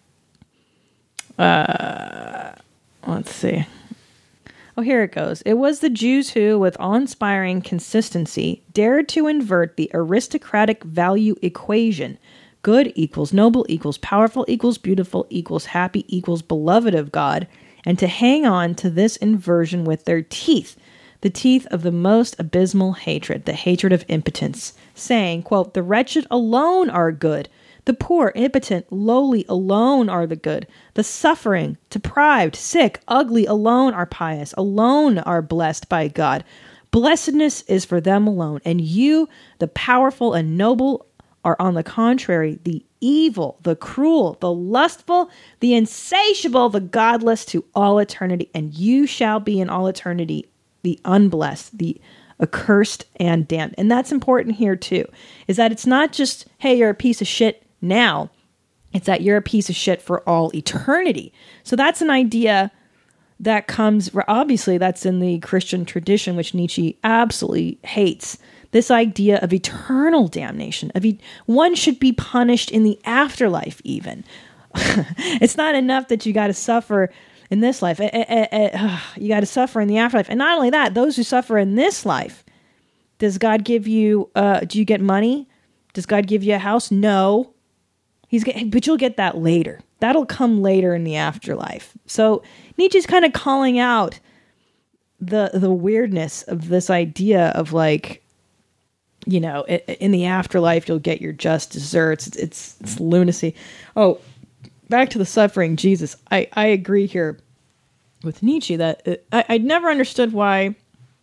Uh, let's see. Oh, here it goes. It was the Jews who, with awe-inspiring consistency, dared to invert the aristocratic value equation. Good equals noble equals powerful equals beautiful equals happy equals beloved of God, and to hang on to this inversion with their teeth. The teeth of the most abysmal hatred, the hatred of impotence, saying, quote, the wretched alone are good, The poor, impotent, lowly alone are the good. The suffering, deprived, sick, ugly alone are pious, alone are blessed by God. Blessedness is for them alone. And you, the powerful and noble, are on the contrary, the evil, the cruel, the lustful, the insatiable, the godless to all eternity. And you shall be in all eternity the unblessed, the accursed and damned. And that's important here too, is that it's not just, hey, you're a piece of shit now. It's that you're a piece of shit for all eternity. So that's an idea that comes, obviously that's in the Christian tradition, which Nietzsche absolutely hates. This idea of eternal damnation, of e- one should be punished in the afterlife even. It's not enough that you got to suffer in this life. It, it, it, uh, you got to suffer in the afterlife. And not only that, those who suffer in this life, does God give you, uh, do you get money? Does God give you a house? No. He's get, but you'll get that later. That'll come later in the afterlife. So Nietzsche's kind of calling out the the weirdness of this idea of like, you know, in the afterlife, you'll get your just desserts. It's, it's, it's lunacy. Oh, back to the suffering Jesus. I, I agree here with Nietzsche that it, I, I never understood why.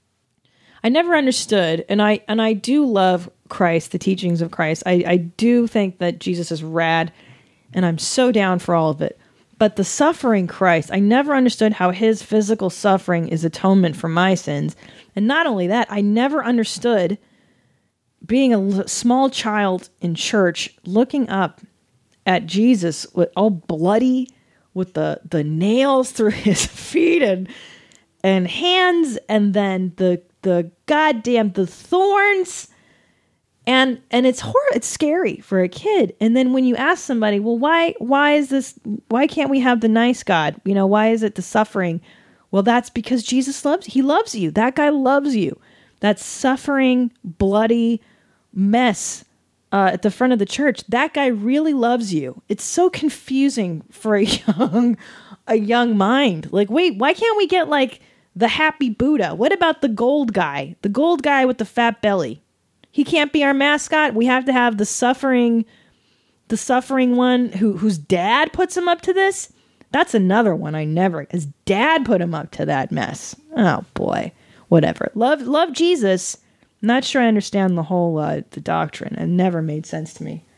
I never understood, and I and I do love Christ, the teachings of Christ. I, I do think that Jesus is rad, and I'm so down for all of it. But the suffering Christ, I never understood how his physical suffering is atonement for my sins. And not only that, I never understood being a small child in church, looking up at Jesus with all bloody, with the, the nails through his feet and and hands, and then the the goddamn the thorns, and and it's horrible. It's scary for a kid. And then when you ask somebody, well, why why is this? Why can't we have the nice God? You know, why is it the suffering? Well, that's because Jesus loves. He loves you. That guy loves you. That suffering, bloody mess uh, at the front of the church, that guy really loves you. It's so confusing for a young, a young mind. Like, wait, why can't we get like the happy Buddha? What about the gold guy? The gold guy with the fat belly. He can't be our mascot. We have to have the suffering, the suffering one who whose dad puts him up to this. That's another one I never. His dad put him up to that mess. Oh boy. Whatever. Love, love Jesus. Not sure I understand the whole uh, the doctrine. It never made sense to me.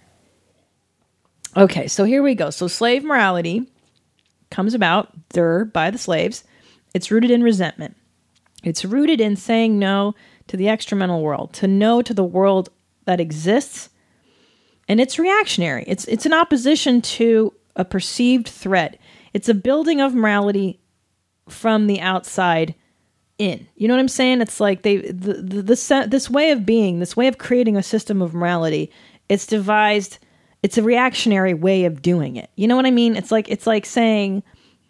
Okay, so here we go. So slave morality comes about there by the slaves. It's rooted in resentment. It's rooted in saying no to the extramental world, to no to the world that exists, and it's reactionary. It's it's an opposition to a perceived threat. It's a building of morality from the outside in. You know what I'm saying? It's like they the, the, the this way of being, this way of creating a system of morality. It's devised. It's a reactionary way of doing it. You know what I mean? It's like it's like saying.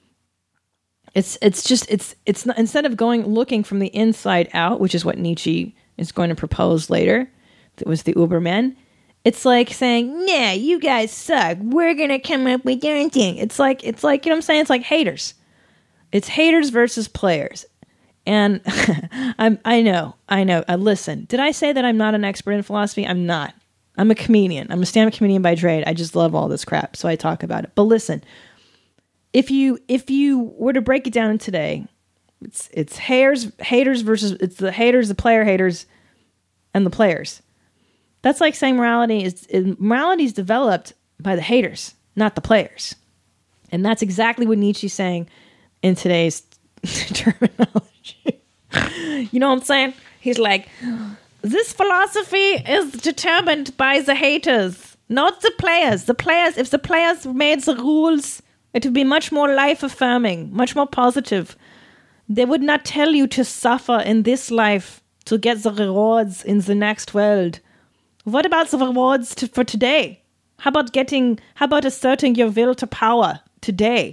It's it's just it's it's not, instead of going looking from the inside out, which is what Nietzsche is going to propose later. That was the Ubermen. It's like saying, "Nah, you guys suck. We're gonna come up with your thing." It's like it's like you know what I'm saying. It's like haters. It's haters versus players. And I'm, I know, I know. Uh, listen, did I say that I'm not an expert in philosophy? I'm not. I'm a comedian. I'm a stand-up comedian by trade. I just love all this crap, so I talk about it. But listen, if you if you were to break it down today, it's it's haters haters versus it's the haters, the player haters, and the players. That's like saying morality is morality is developed by the haters, not the players. And that's exactly what Nietzsche's saying in today's terminology. You know what I'm saying? He's like, this philosophy is determined by the haters, not the players. The players, if the players made the rules, it would be much more life-affirming, much more positive. They would not tell you to suffer in this life to get the rewards in the next world. What about the rewards to, for today? How about getting, how about asserting your will to power today?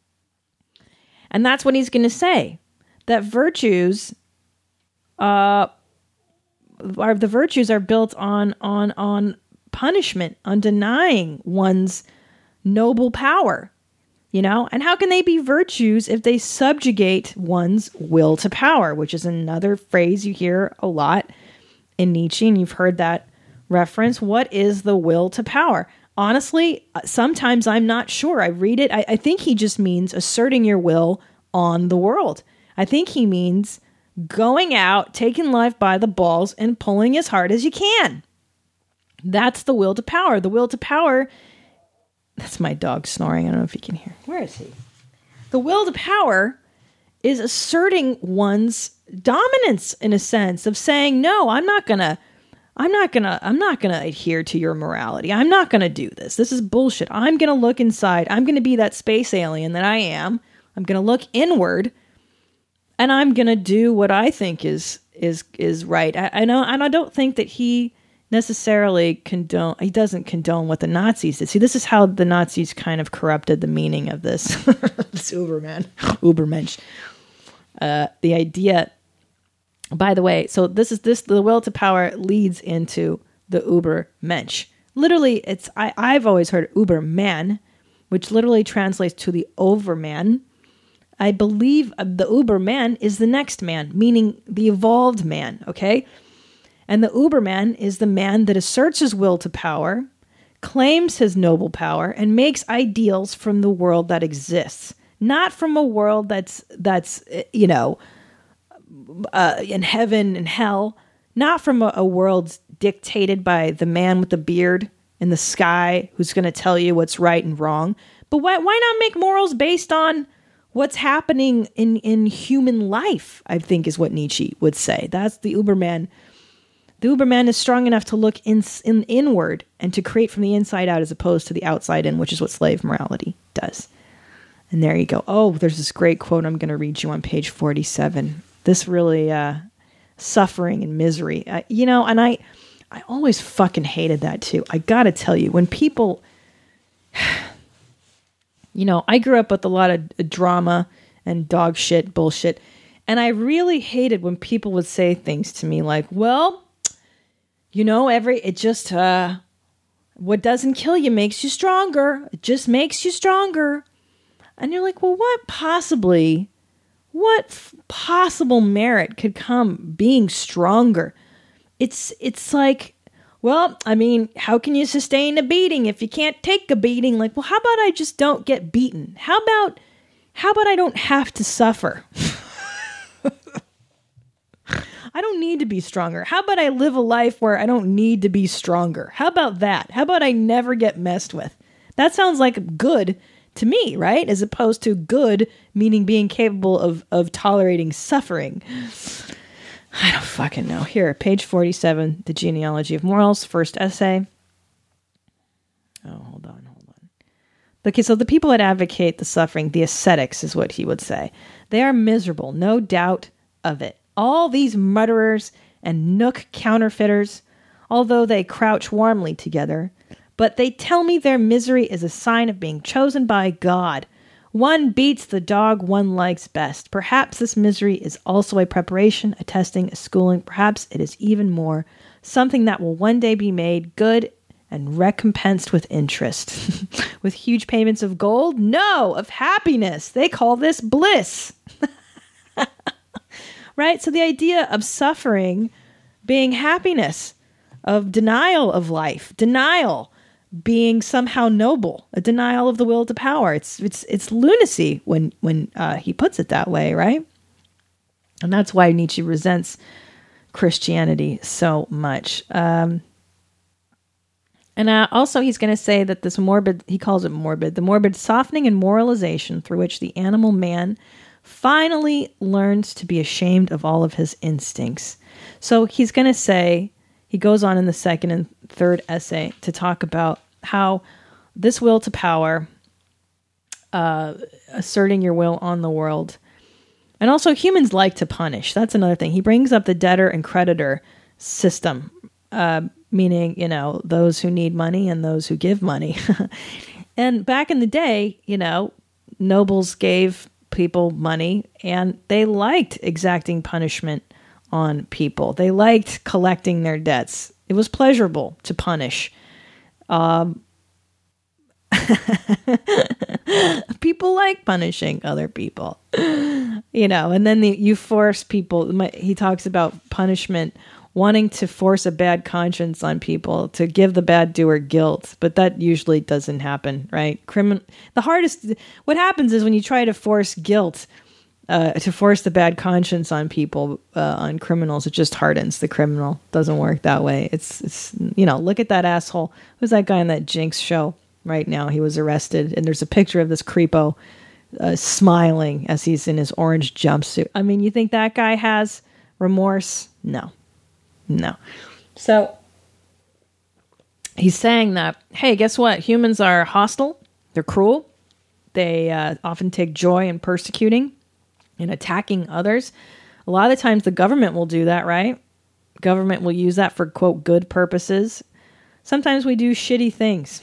And that's what he's going to say. That virtues, uh, are the virtues are built on on on punishment, on denying one's noble power, you know. And how can they be virtues if they subjugate one's will to power, which is another phrase you hear a lot in Nietzsche, and you've heard that reference. What is the will to power? honestly, sometimes I'm not sure. I read it. I, I think he just means asserting your will on the world. I think he means going out, taking life by the balls, and pulling as hard as you can. That's the will to power. The will to power. That's my dog snoring. I don't know if you can hear. Where is he? The will to power is asserting one's dominance in a sense of saying, no, I'm not going to, I'm not going to, I'm not going to adhere to your morality. I'm not going to do this. This is bullshit. I'm going to look inside. I'm going to be that space alien that I am. I'm going to look inward and I'm going to do what I think is, is, is right. I, I know. And I don't think that he necessarily condone, he doesn't condone what the Nazis did. See, this is how the Nazis kind of corrupted the meaning of this, this Uberman, Ubermensch. Uh, the idea, by the way, so this is this, the will to power leads into the Ubermensch. Literally, it's, I, I've always heard Uberman, which literally translates to the overman. I believe the Uberman is the next man, meaning the evolved man, okay? And the Uberman is the man that asserts his will to power, claims his noble power, and makes ideals from the world that exists. Not from a world that's, that's you know, uh, in heaven and hell. Not from a, a world dictated by the man with the beard in the sky who's going to tell you what's right and wrong. But why, why not make morals based on what's happening in, in human life, I think is what Nietzsche would say. That's the Uberman. The Uberman is strong enough to look in, in inward and to create from the inside out as opposed to the outside in, which is what slave morality does. And there you go. Oh, there's this great quote I'm going to read you on page forty-seven. This really, uh, suffering and misery. Uh, you know, and I, I always fucking hated that too. I got to tell you, when people, you know, I grew up with a lot of drama and dog shit, bullshit. And I really hated when people would say things to me like, well, you know, every, it just, uh, what doesn't kill you makes you stronger. It just makes you stronger. And you're like, well, what possibly, what f- possible merit could come being stronger? It's, it's like, well, I mean, how can you sustain a beating if you can't take a beating? Like, well, how about I just don't get beaten? How about, how about I don't have to suffer? I don't need to be stronger. How about I live a life where I don't need to be stronger? How about that? How about I never get messed with? That sounds like good to me, right? As opposed to good, meaning being capable of, of tolerating suffering. I don't fucking know. Here, page forty-seven, The Genealogy of Morals, first essay. Oh, hold on, hold on. Okay, so the people that advocate the suffering, the ascetics is what he would say. They are miserable, no doubt of it. All these murderers and nook counterfeiters, although they crouch warmly together, but they tell me their misery is a sign of being chosen by God. One beats the dog one likes best. Perhaps this misery is also a preparation, a testing, a schooling. Perhaps it is even more, something that will one day be made good and recompensed with interest. With huge payments of gold? No, of happiness. They call this bliss. Right? So the idea of suffering being happiness, of denial of life, denial being somehow noble, a denial of the will to power. It's it's it's lunacy when when uh, he puts it that way, right? And that's why Nietzsche resents Christianity so much. Um, and uh, also he's going to say that this morbid, he calls it morbid, the morbid softening and moralization through which the animal man finally learns to be ashamed of all of his instincts. So he's going to say, he goes on in the second and third essay to talk about how this will to power, uh, asserting your will on the world, and also humans like to punish. That's another thing. He brings up the debtor and creditor system, uh, meaning, you know, those who need money and those who give money. And back in the day, you know, nobles gave people money and they liked exacting punishment on people. They liked collecting their debts. It was pleasurable to punish. Um, people like punishing other people, you know, and then the, you force people, my, he talks about punishment wanting to force a bad conscience on people, to give the bad doer guilt, but that usually doesn't happen, right? Crimin- the hardest, what happens is when you try to force guilt, uh, to force the bad conscience on people, uh, on criminals, it just hardens the criminal. Doesn't work that way. It's, it's, you know, look at that asshole. Who's that guy on that Jinx show right now? He was arrested, and there's a picture of this creepo uh, smiling as he's in his orange jumpsuit. I mean, you think that guy has remorse? No. No. So he's saying that, hey, guess what? Humans are hostile. They're cruel. They uh, often take joy in persecuting and attacking others. A lot of the times the government will do that, right? Government will use that for, quote, good purposes. Sometimes we do shitty things.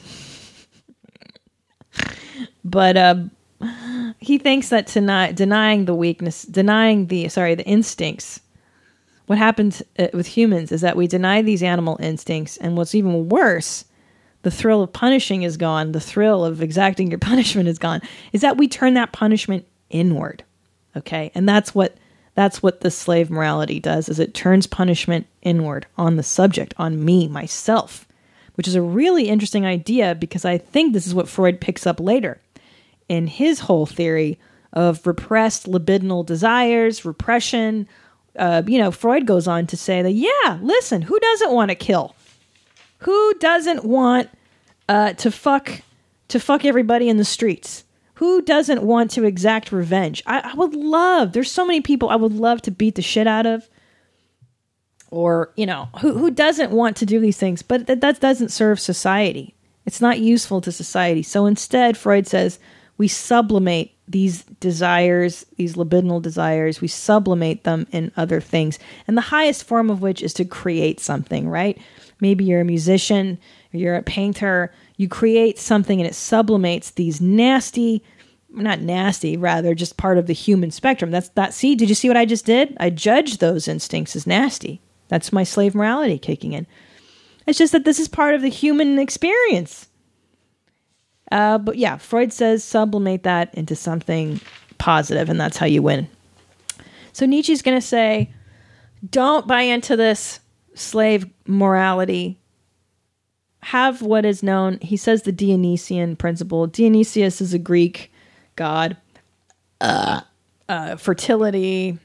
But uh, he thinks that tonight, denying the weakness, denying the, sorry, the instincts, what happens with humans is that we deny these animal instincts, and what's even worse, the thrill of punishing is gone, the thrill of exacting your punishment is gone, is that we turn that punishment inward, okay? And that's what that's what the slave morality does, is it turns punishment inward on the subject, on me, myself, which is a really interesting idea, because I think this is what Freud picks up later in his whole theory of repressed libidinal desires, repression. Uh, you know, Freud goes on to say that, yeah, listen, who doesn't want to kill? Who doesn't want uh, to fuck to fuck everybody in the streets? Who doesn't want to exact revenge? I, I would love, there's so many people I would love to beat the shit out of. Or, you know, who who doesn't want to do these things? But that, that doesn't serve society. It's not useful to society. So instead, Freud says, we sublimate these desires, these libidinal desires, we sublimate them in other things. And the highest form of which is to create something, right? Maybe you're a musician, or you're a painter, you create something and it sublimates these nasty, not nasty, rather just part of the human spectrum. That's that. See, did you see what I just did? I judged those instincts as nasty. That's my slave morality kicking in. It's just that this is part of the human experience. Uh, but yeah, Freud says sublimate that into something positive, and that's how you win. So Nietzsche's going to say, don't buy into this slave morality. Have what is known, he says, the Dionysian principle. Dionysius is a Greek god. Uh, uh, fertility.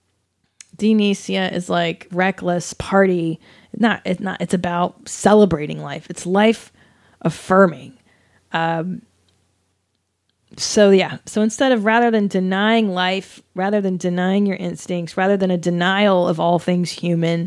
Dionysia is like reckless party. Not, it's not, it's about celebrating life. It's life affirming. Um, so yeah, so instead of, rather than denying life, rather than denying your instincts, rather than a denial of all things human,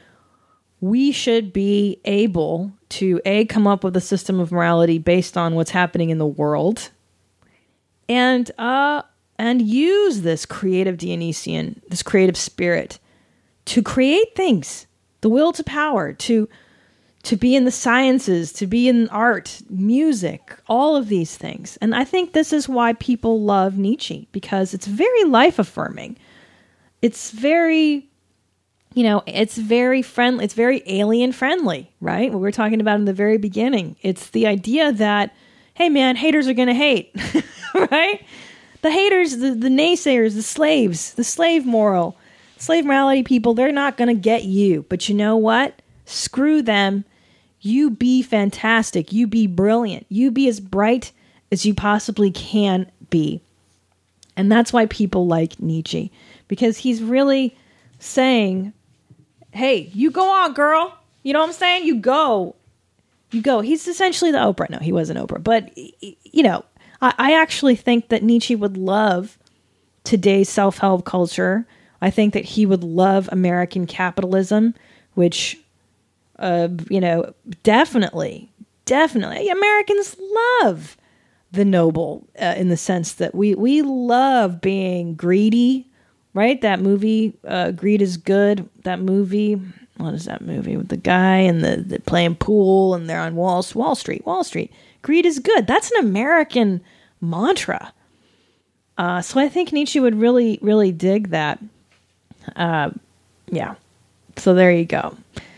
we should be able to, A, come up with a system of morality based on what's happening in the world, and, uh, and use this creative Dionysian, this creative spirit to create things, the will to power, to to be in the sciences, to be in art, music, all of these things. And I think this is why people love Nietzsche, because it's very life-affirming. It's very, you know, it's very friendly. It's very alien-friendly, right? What we were talking about in the very beginning. It's the idea that, hey, man, haters are going to hate, right? The haters, the, the naysayers, the slaves, the slave moral, slave morality people, they're not going to get you. But you know what? Screw them. You be fantastic. You be brilliant. You be as bright as you possibly can be. And that's why people like Nietzsche, because he's really saying, hey, you go on, girl. You know what I'm saying? You go. You go. He's essentially the Oprah. No, he wasn't Oprah. But, you know, I, I actually think that Nietzsche would love today's self-help culture. I think that he would love American capitalism, which... Uh, you know, definitely, definitely. Americans love the noble uh, in the sense that we, we love being greedy, right? That movie, uh, Greed is Good. That movie, what is that movie with the guy and the, the playing pool and they're on Wall, Wall Street, Wall Street. Greed is good. That's an American mantra. Uh, so I think Nietzsche would really, really dig that. Uh, yeah. So there you go.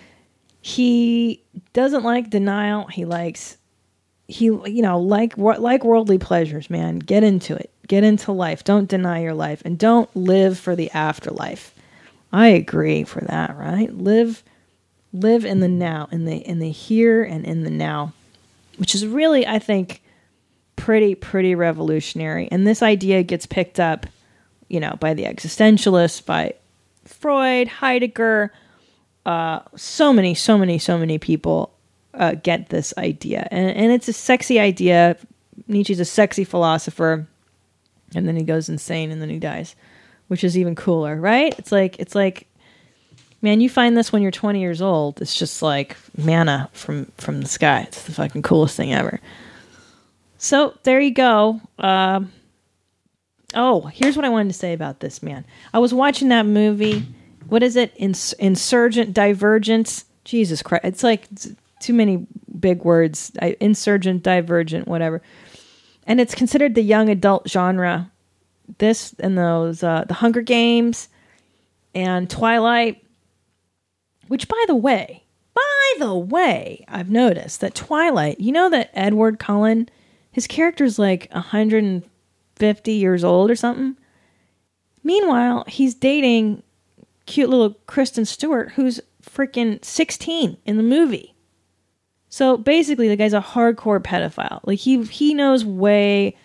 He doesn't like denial. He likes, he, you know, like, like worldly pleasures, man. Get into it. Get into life. Don't deny your life. And don't live for the afterlife. I agree for that, right? Live live in the now, in the in the here and in the now, which is really, I think, pretty pretty revolutionary. And this idea gets picked up, you know, by the existentialists, by Freud, Heidegger, uh, so many, so many, so many people uh, get this idea, and and it's a sexy idea. Nietzsche's a sexy philosopher, and then he goes insane, and then he dies, which is even cooler, right? It's like it's like. Man, you find this when you're twenty years old. It's just like manna from, from the sky. It's the fucking coolest thing ever. So, there you go. Um, oh, here's what I wanted to say about this, man. I was watching that movie. What is it? Ins- Insurgent Divergence? Jesus Christ. It's like too many big words. I, insurgent, Divergent, whatever. And it's considered the young adult genre. This and those, uh, the Hunger Games and Twilight. Which, by the way, by the way, I've noticed that Twilight, you know that Edward Cullen, his character's like one hundred fifty years old or something? Meanwhile, he's dating cute little Kristen Stewart, who's freaking sixteen in the movie. So basically, the guy's a hardcore pedophile. Like, he he knows way,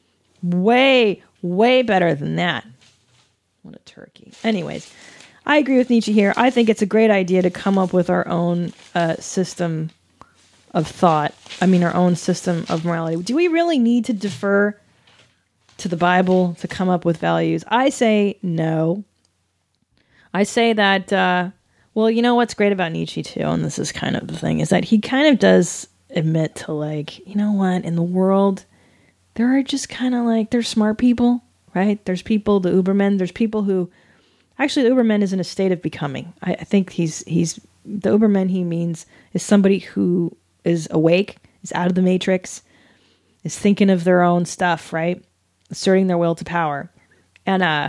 way, way better than that. What a turkey. Anyways, I agree with Nietzsche here. I think it's a great idea to come up with our own uh, system of thought. I mean, our own system of morality. Do we really need to defer to the Bible to come up with values? I say no. I say that, uh, well, you know what's great about Nietzsche too, and this is kind of the thing, is that he kind of does admit to, like, you know what, in the world, there are just kind of like, there's smart people, right? There's people, the Ubermen, there's people who, actually, the Uberman is in a state of becoming. I, I think he's he's the Uberman he means is somebody who is awake, is out of the matrix, is thinking of their own stuff, right? Asserting their will to power. And uh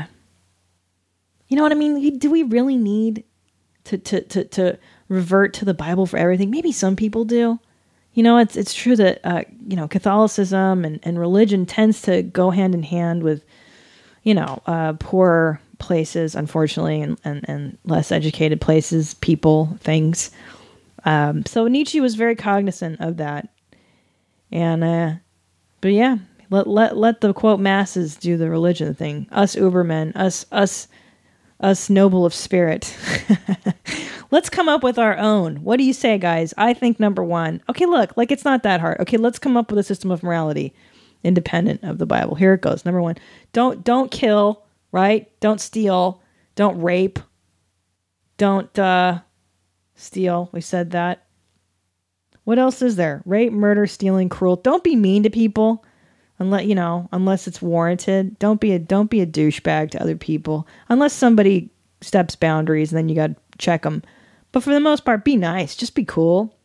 you know what I mean? Do we really need to to to, to revert to the Bible for everything? Maybe some people do. You know, it's it's true that uh, you know, Catholicism and, and religion tends to go hand in hand with, you know, uh, poor places, unfortunately, and, and, and less educated places, people, things. Um, so Nietzsche was very cognizant of that. And, uh, but yeah, let, let, let the quote masses do the religion thing. Us Ubermen, us, us, us noble of spirit. Let's come up with our own. What do you say, guys? I think number one, okay, look, like it's not that hard. Okay, let's come up with a system of morality independent of the Bible. Here it goes. Number one, don't, don't kill. Right? Don't steal. Don't rape. Don't uh, steal. We said that. What else is there? Rape, murder, stealing, cruel. Don't be mean to people, unless you know, unless it's warranted. Don't be a don't be a douchebag to other people, unless somebody steps boundaries, and then you got to check them. But for the most part, be nice. Just be cool.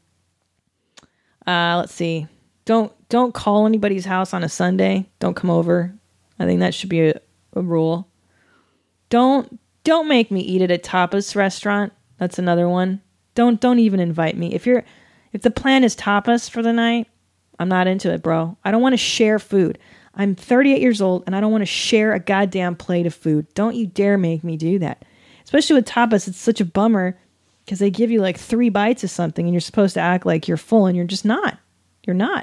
Uh, let's see. Don't don't call anybody's house on a Sunday. Don't come over. I think that should be a, a rule. Don't don't make me eat at a tapas restaurant. That's another one. Don't don't even invite me. If you're if the plan is tapas for the night, I'm not into it, bro. I don't want to share food. I'm thirty-eight years old and I don't want to share a goddamn plate of food. Don't you dare make me do that. Especially with tapas, it's such a bummer because they give you like three bites of something and you're supposed to act like you're full and you're just not. You're not.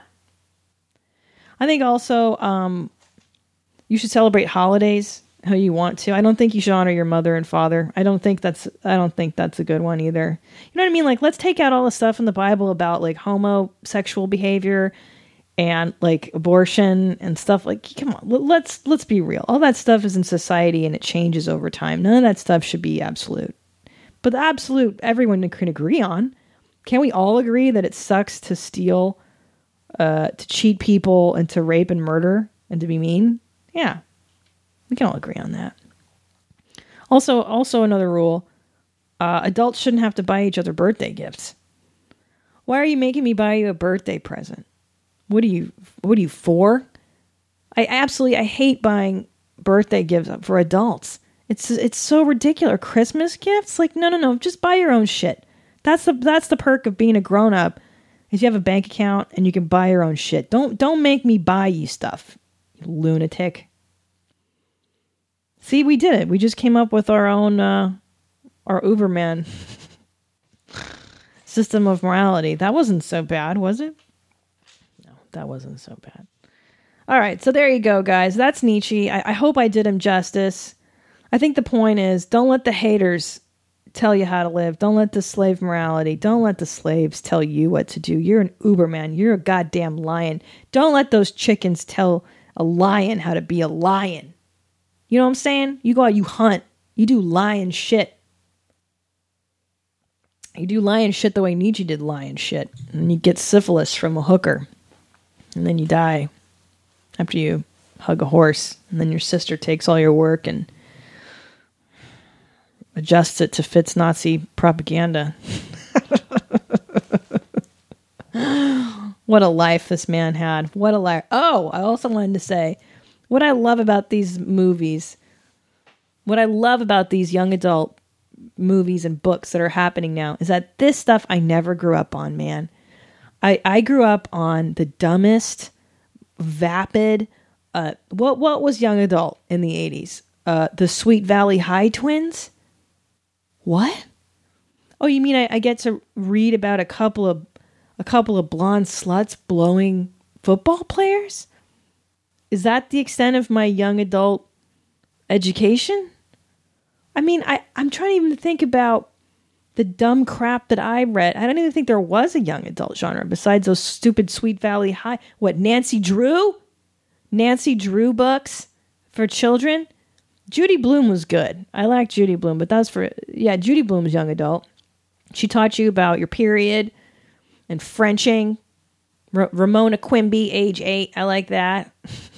I think also um, you should celebrate holidays how you want to. I don't think you should honor your mother and father. I don't think that's I don't think that's a good one either. You know what I mean? Like, let's take out all the stuff in the Bible about like homosexual behavior and like abortion and stuff. Like, come on, let's let's be real. All that stuff is in society and it changes over time. None of that stuff should be absolute. But the absolute everyone can agree on. Can we all agree that it sucks to steal, uh, to cheat people, and to rape and murder and to be mean? Yeah. We can all agree on that. Also, also another rule, uh, adults shouldn't have to buy each other birthday gifts. Why are you making me buy you a birthday present? What are you, what are you for? I absolutely, I hate buying birthday gifts for adults. It's it's so ridiculous. Christmas gifts? Like, no, no, no, just buy your own shit. That's the that's the perk of being a grown-up, is you have a bank account and you can buy your own shit. Don't don't make me buy you stuff, you lunatic. See, we did it. We just came up with our own uh, or Uberman system of morality. That wasn't so bad, was it? No, that wasn't so bad. All right, so there you go, guys. That's Nietzsche. I, I hope I did him justice. I think the point is, don't let the haters tell you how to live. Don't let the slave morality. Don't let the slaves tell you what to do. You're an Uberman. You're a goddamn lion. Don't let those chickens tell a lion how to be a lion. You know what I'm saying? You go out, you hunt. You do lion shit. You do lion shit the way Nietzsche did lion shit. And you get syphilis from a hooker. And then you die after you hug a horse. And then your sister takes all your work and adjusts it to fit Nazi propaganda. What a life this man had. What a life. Oh, I also wanted to say, what I love about these movies, what I love about these young adult movies and books that are happening now is that this stuff I never grew up on, man. I, I grew up on the dumbest, vapid, uh, what, what was young adult in the eighties? Uh, the Sweet Valley High twins? What? Oh, you mean I, I get to read about a couple of a couple of blonde sluts blowing football players? Is that the extent of my young adult education? I mean, I, I'm trying to even think about the dumb crap that I read. I don't even think there was a young adult genre besides those stupid Sweet Valley High. What, Nancy Drew? Nancy Drew books for children? Judy Blume was good. I liked Judy Blume, but that was for, yeah, Judy Blume was young adult. She taught you about your period and Frenching. R- Ramona Quimby, age eight. I like that.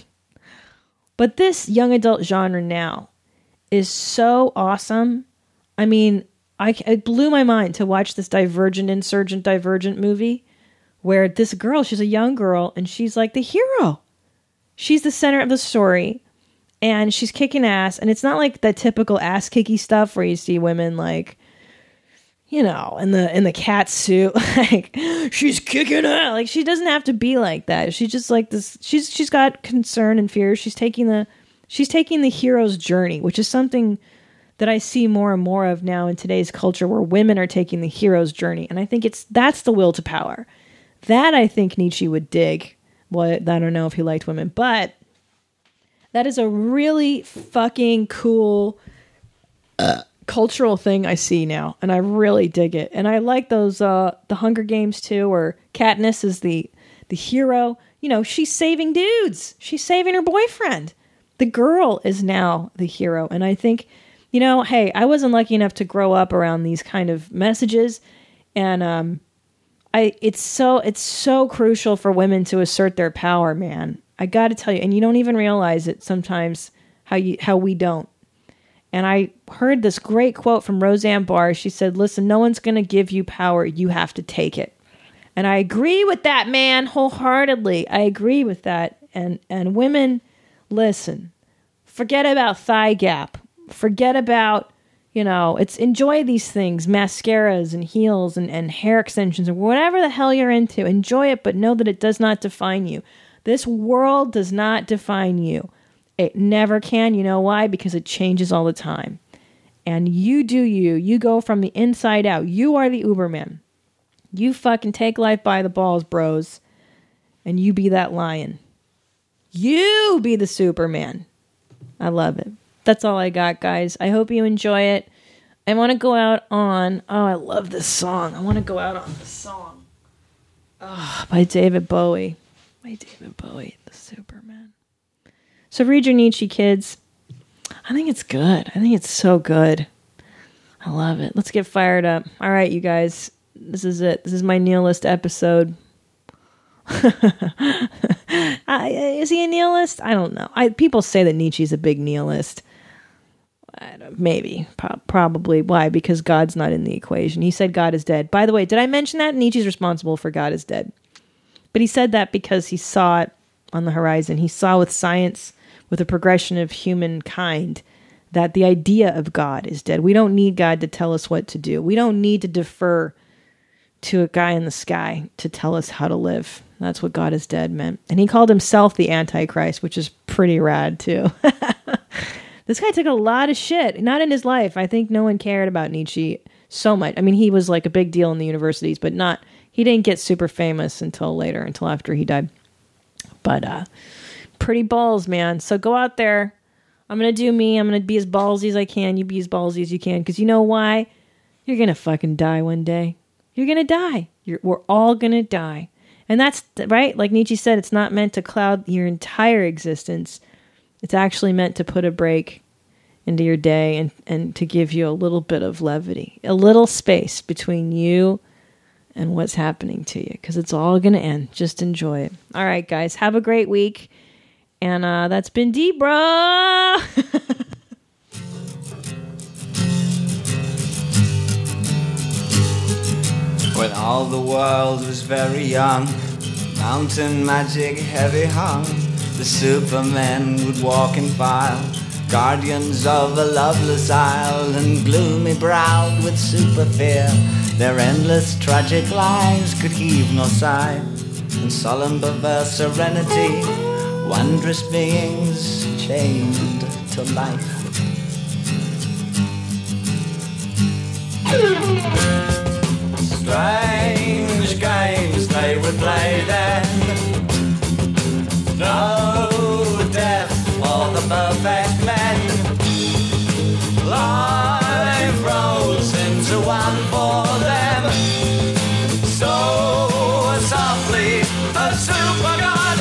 But this young adult genre now is so awesome. I mean, I, it blew my mind to watch this Divergent, Insurgent, Divergent movie where this girl, she's a young girl, and she's like the hero. She's the center of the story. And she's kicking ass, and it's not like the typical ass-kicky stuff where you see women like, you know, in the in the cat suit, like she's kicking ass. Like she doesn't have to be like that. She's just like this. She's she's got concern and fear. She's taking the she's taking the hero's journey, which is something that I see more and more of now in today's culture, where women are taking the hero's journey, and I think it's that's the will to power. That I think Nietzsche would dig. Well, I don't know if he liked women, but that is a really fucking cool uh, cultural thing I see now, and I really dig it. And I like those uh, the Hunger Games too, where Katniss is the the hero. You know, she's saving dudes. She's saving her boyfriend. The girl is now the hero, and I think, you know, hey, I wasn't lucky enough to grow up around these kind of messages, and um, I it's so it's so crucial for women to assert their power, man. I got to tell you, and you don't even realize it sometimes how you how we don't. And I heard this great quote from Roseanne Barr. She said, "Listen, no one's going to give you power. You have to take it." And I agree with that, man, wholeheartedly. I agree with that. And and women, listen, forget about thigh gap. Forget about, you know, it's enjoy these things, mascaras and heels and, and hair extensions or whatever the hell you're into. Enjoy it, but know that it does not define you. This world does not define you. It never can. You know why? Because it changes all the time. And you do you. You go from the inside out. You are the Uberman. You fucking take life by the balls, bros. And you be that lion. You be the Superman. I love it. That's all I got, guys. I hope you enjoy it. I want to go out on... Oh, I love this song. I want to go out on this song. Oh, by David Bowie. David Bowie, the Superman. So read your Nietzsche, kids. I think it's good. I think it's so good. I love it. Let's get fired up. All right, you guys. This is it. This is my nihilist episode. I, is he a nihilist? I don't know. I, people say that Nietzsche's a big nihilist. I don't, maybe. Pro- probably. Why? Because God's not in the equation. He said God is dead. By the way, did I mention that? Nietzsche's responsible for God is dead. But he said that because he saw it on the horizon. He saw with science, with the progression of humankind, that the idea of God is dead. We don't need God to tell us what to do. We don't need to defer to a guy in the sky to tell us how to live. That's what God is dead meant. And he called himself the Antichrist, which is pretty rad too. This guy took a lot of shit. Not in his life. I think no one cared about Nietzsche so much. I mean, he was like a big deal in the universities, but not, he didn't get super famous until later, until after he died. But, uh, pretty balls, man. So go out there. I'm going to do me. I'm going to be as ballsy as I can. You be as ballsy as you can. Because you know why? You're going to fucking die one day. You're going to die. You're, we're all going to die. And that's, right? Like Nietzsche said, it's not meant to cloud your entire existence. It's actually meant to put a break into your day and, and to give you a little bit of levity. A little space between you and what's happening to you. Because it's all going to end. Just enjoy it. All right, guys. Have a great week. And uh, that's been Debra. When all the world was very young, mountain magic heavy hung, the supermen would walk in file, guardians of a loveless isle, and gloomy browed with super fear, their endless tragic lives could heave no sigh, in solemn perverse serenity, wondrous beings chained to life. Strange games they would play then. No death for the perfect men. Life rolls into one for them. So softly a super god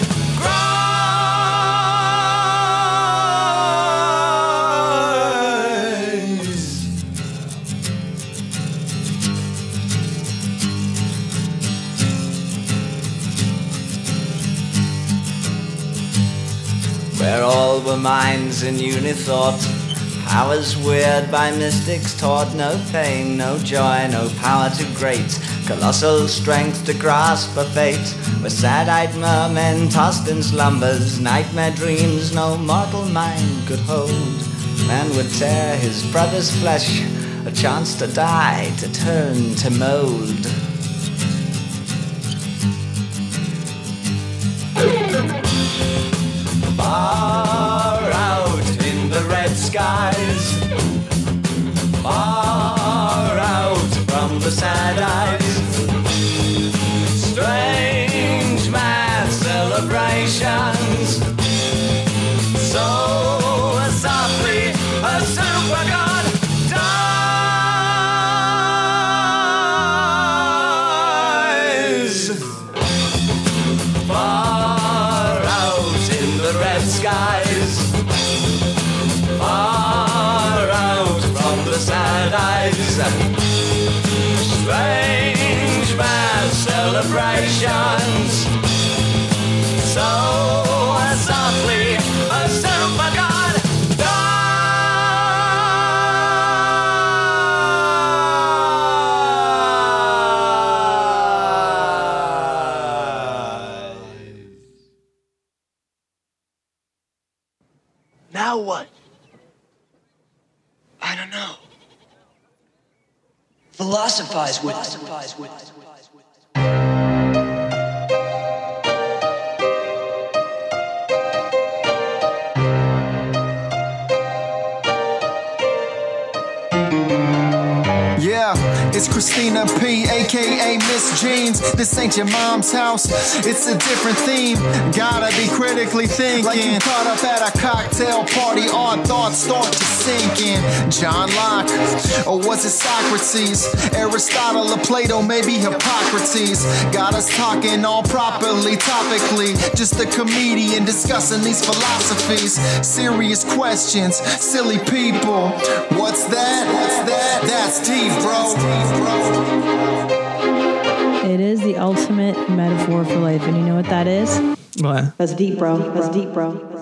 where all were minds in unithought, powers weird by mystics taught, no pain, no joy, no power too great, colossal strength to grasp a fate, where sad-eyed mermen tossed in slumbers, nightmare dreams no mortal mind could hold. Man would tear his brother's flesh, a chance to die, to turn to mold. Far out in the red skies, far out from the sad eyes, strange mad celebrations, so softly a super god dies. Far out in the red skies, far out from the sad eyes, strange mad celebrations, so softly a super god dies. Now what? I don't know. Philosophize with it. Yeah, it's Christina P, aka Miss Jeans. This ain't your mom's house, it's a different theme. Gotta be critically thinking. Like you caught up at a cocktail party, odd thoughts start to sink in. John Locke, or was it Socrates? Aristotle or Plato, maybe Hippocrates. Got us talking all properly, topically. Just a comedian discussing these philosophies. Serious questions, silly people. What's that? What's that? That's deep, bro. It is the ultimate metaphor for life. And you know what that is? What? That's deep, bro. That's deep, bro.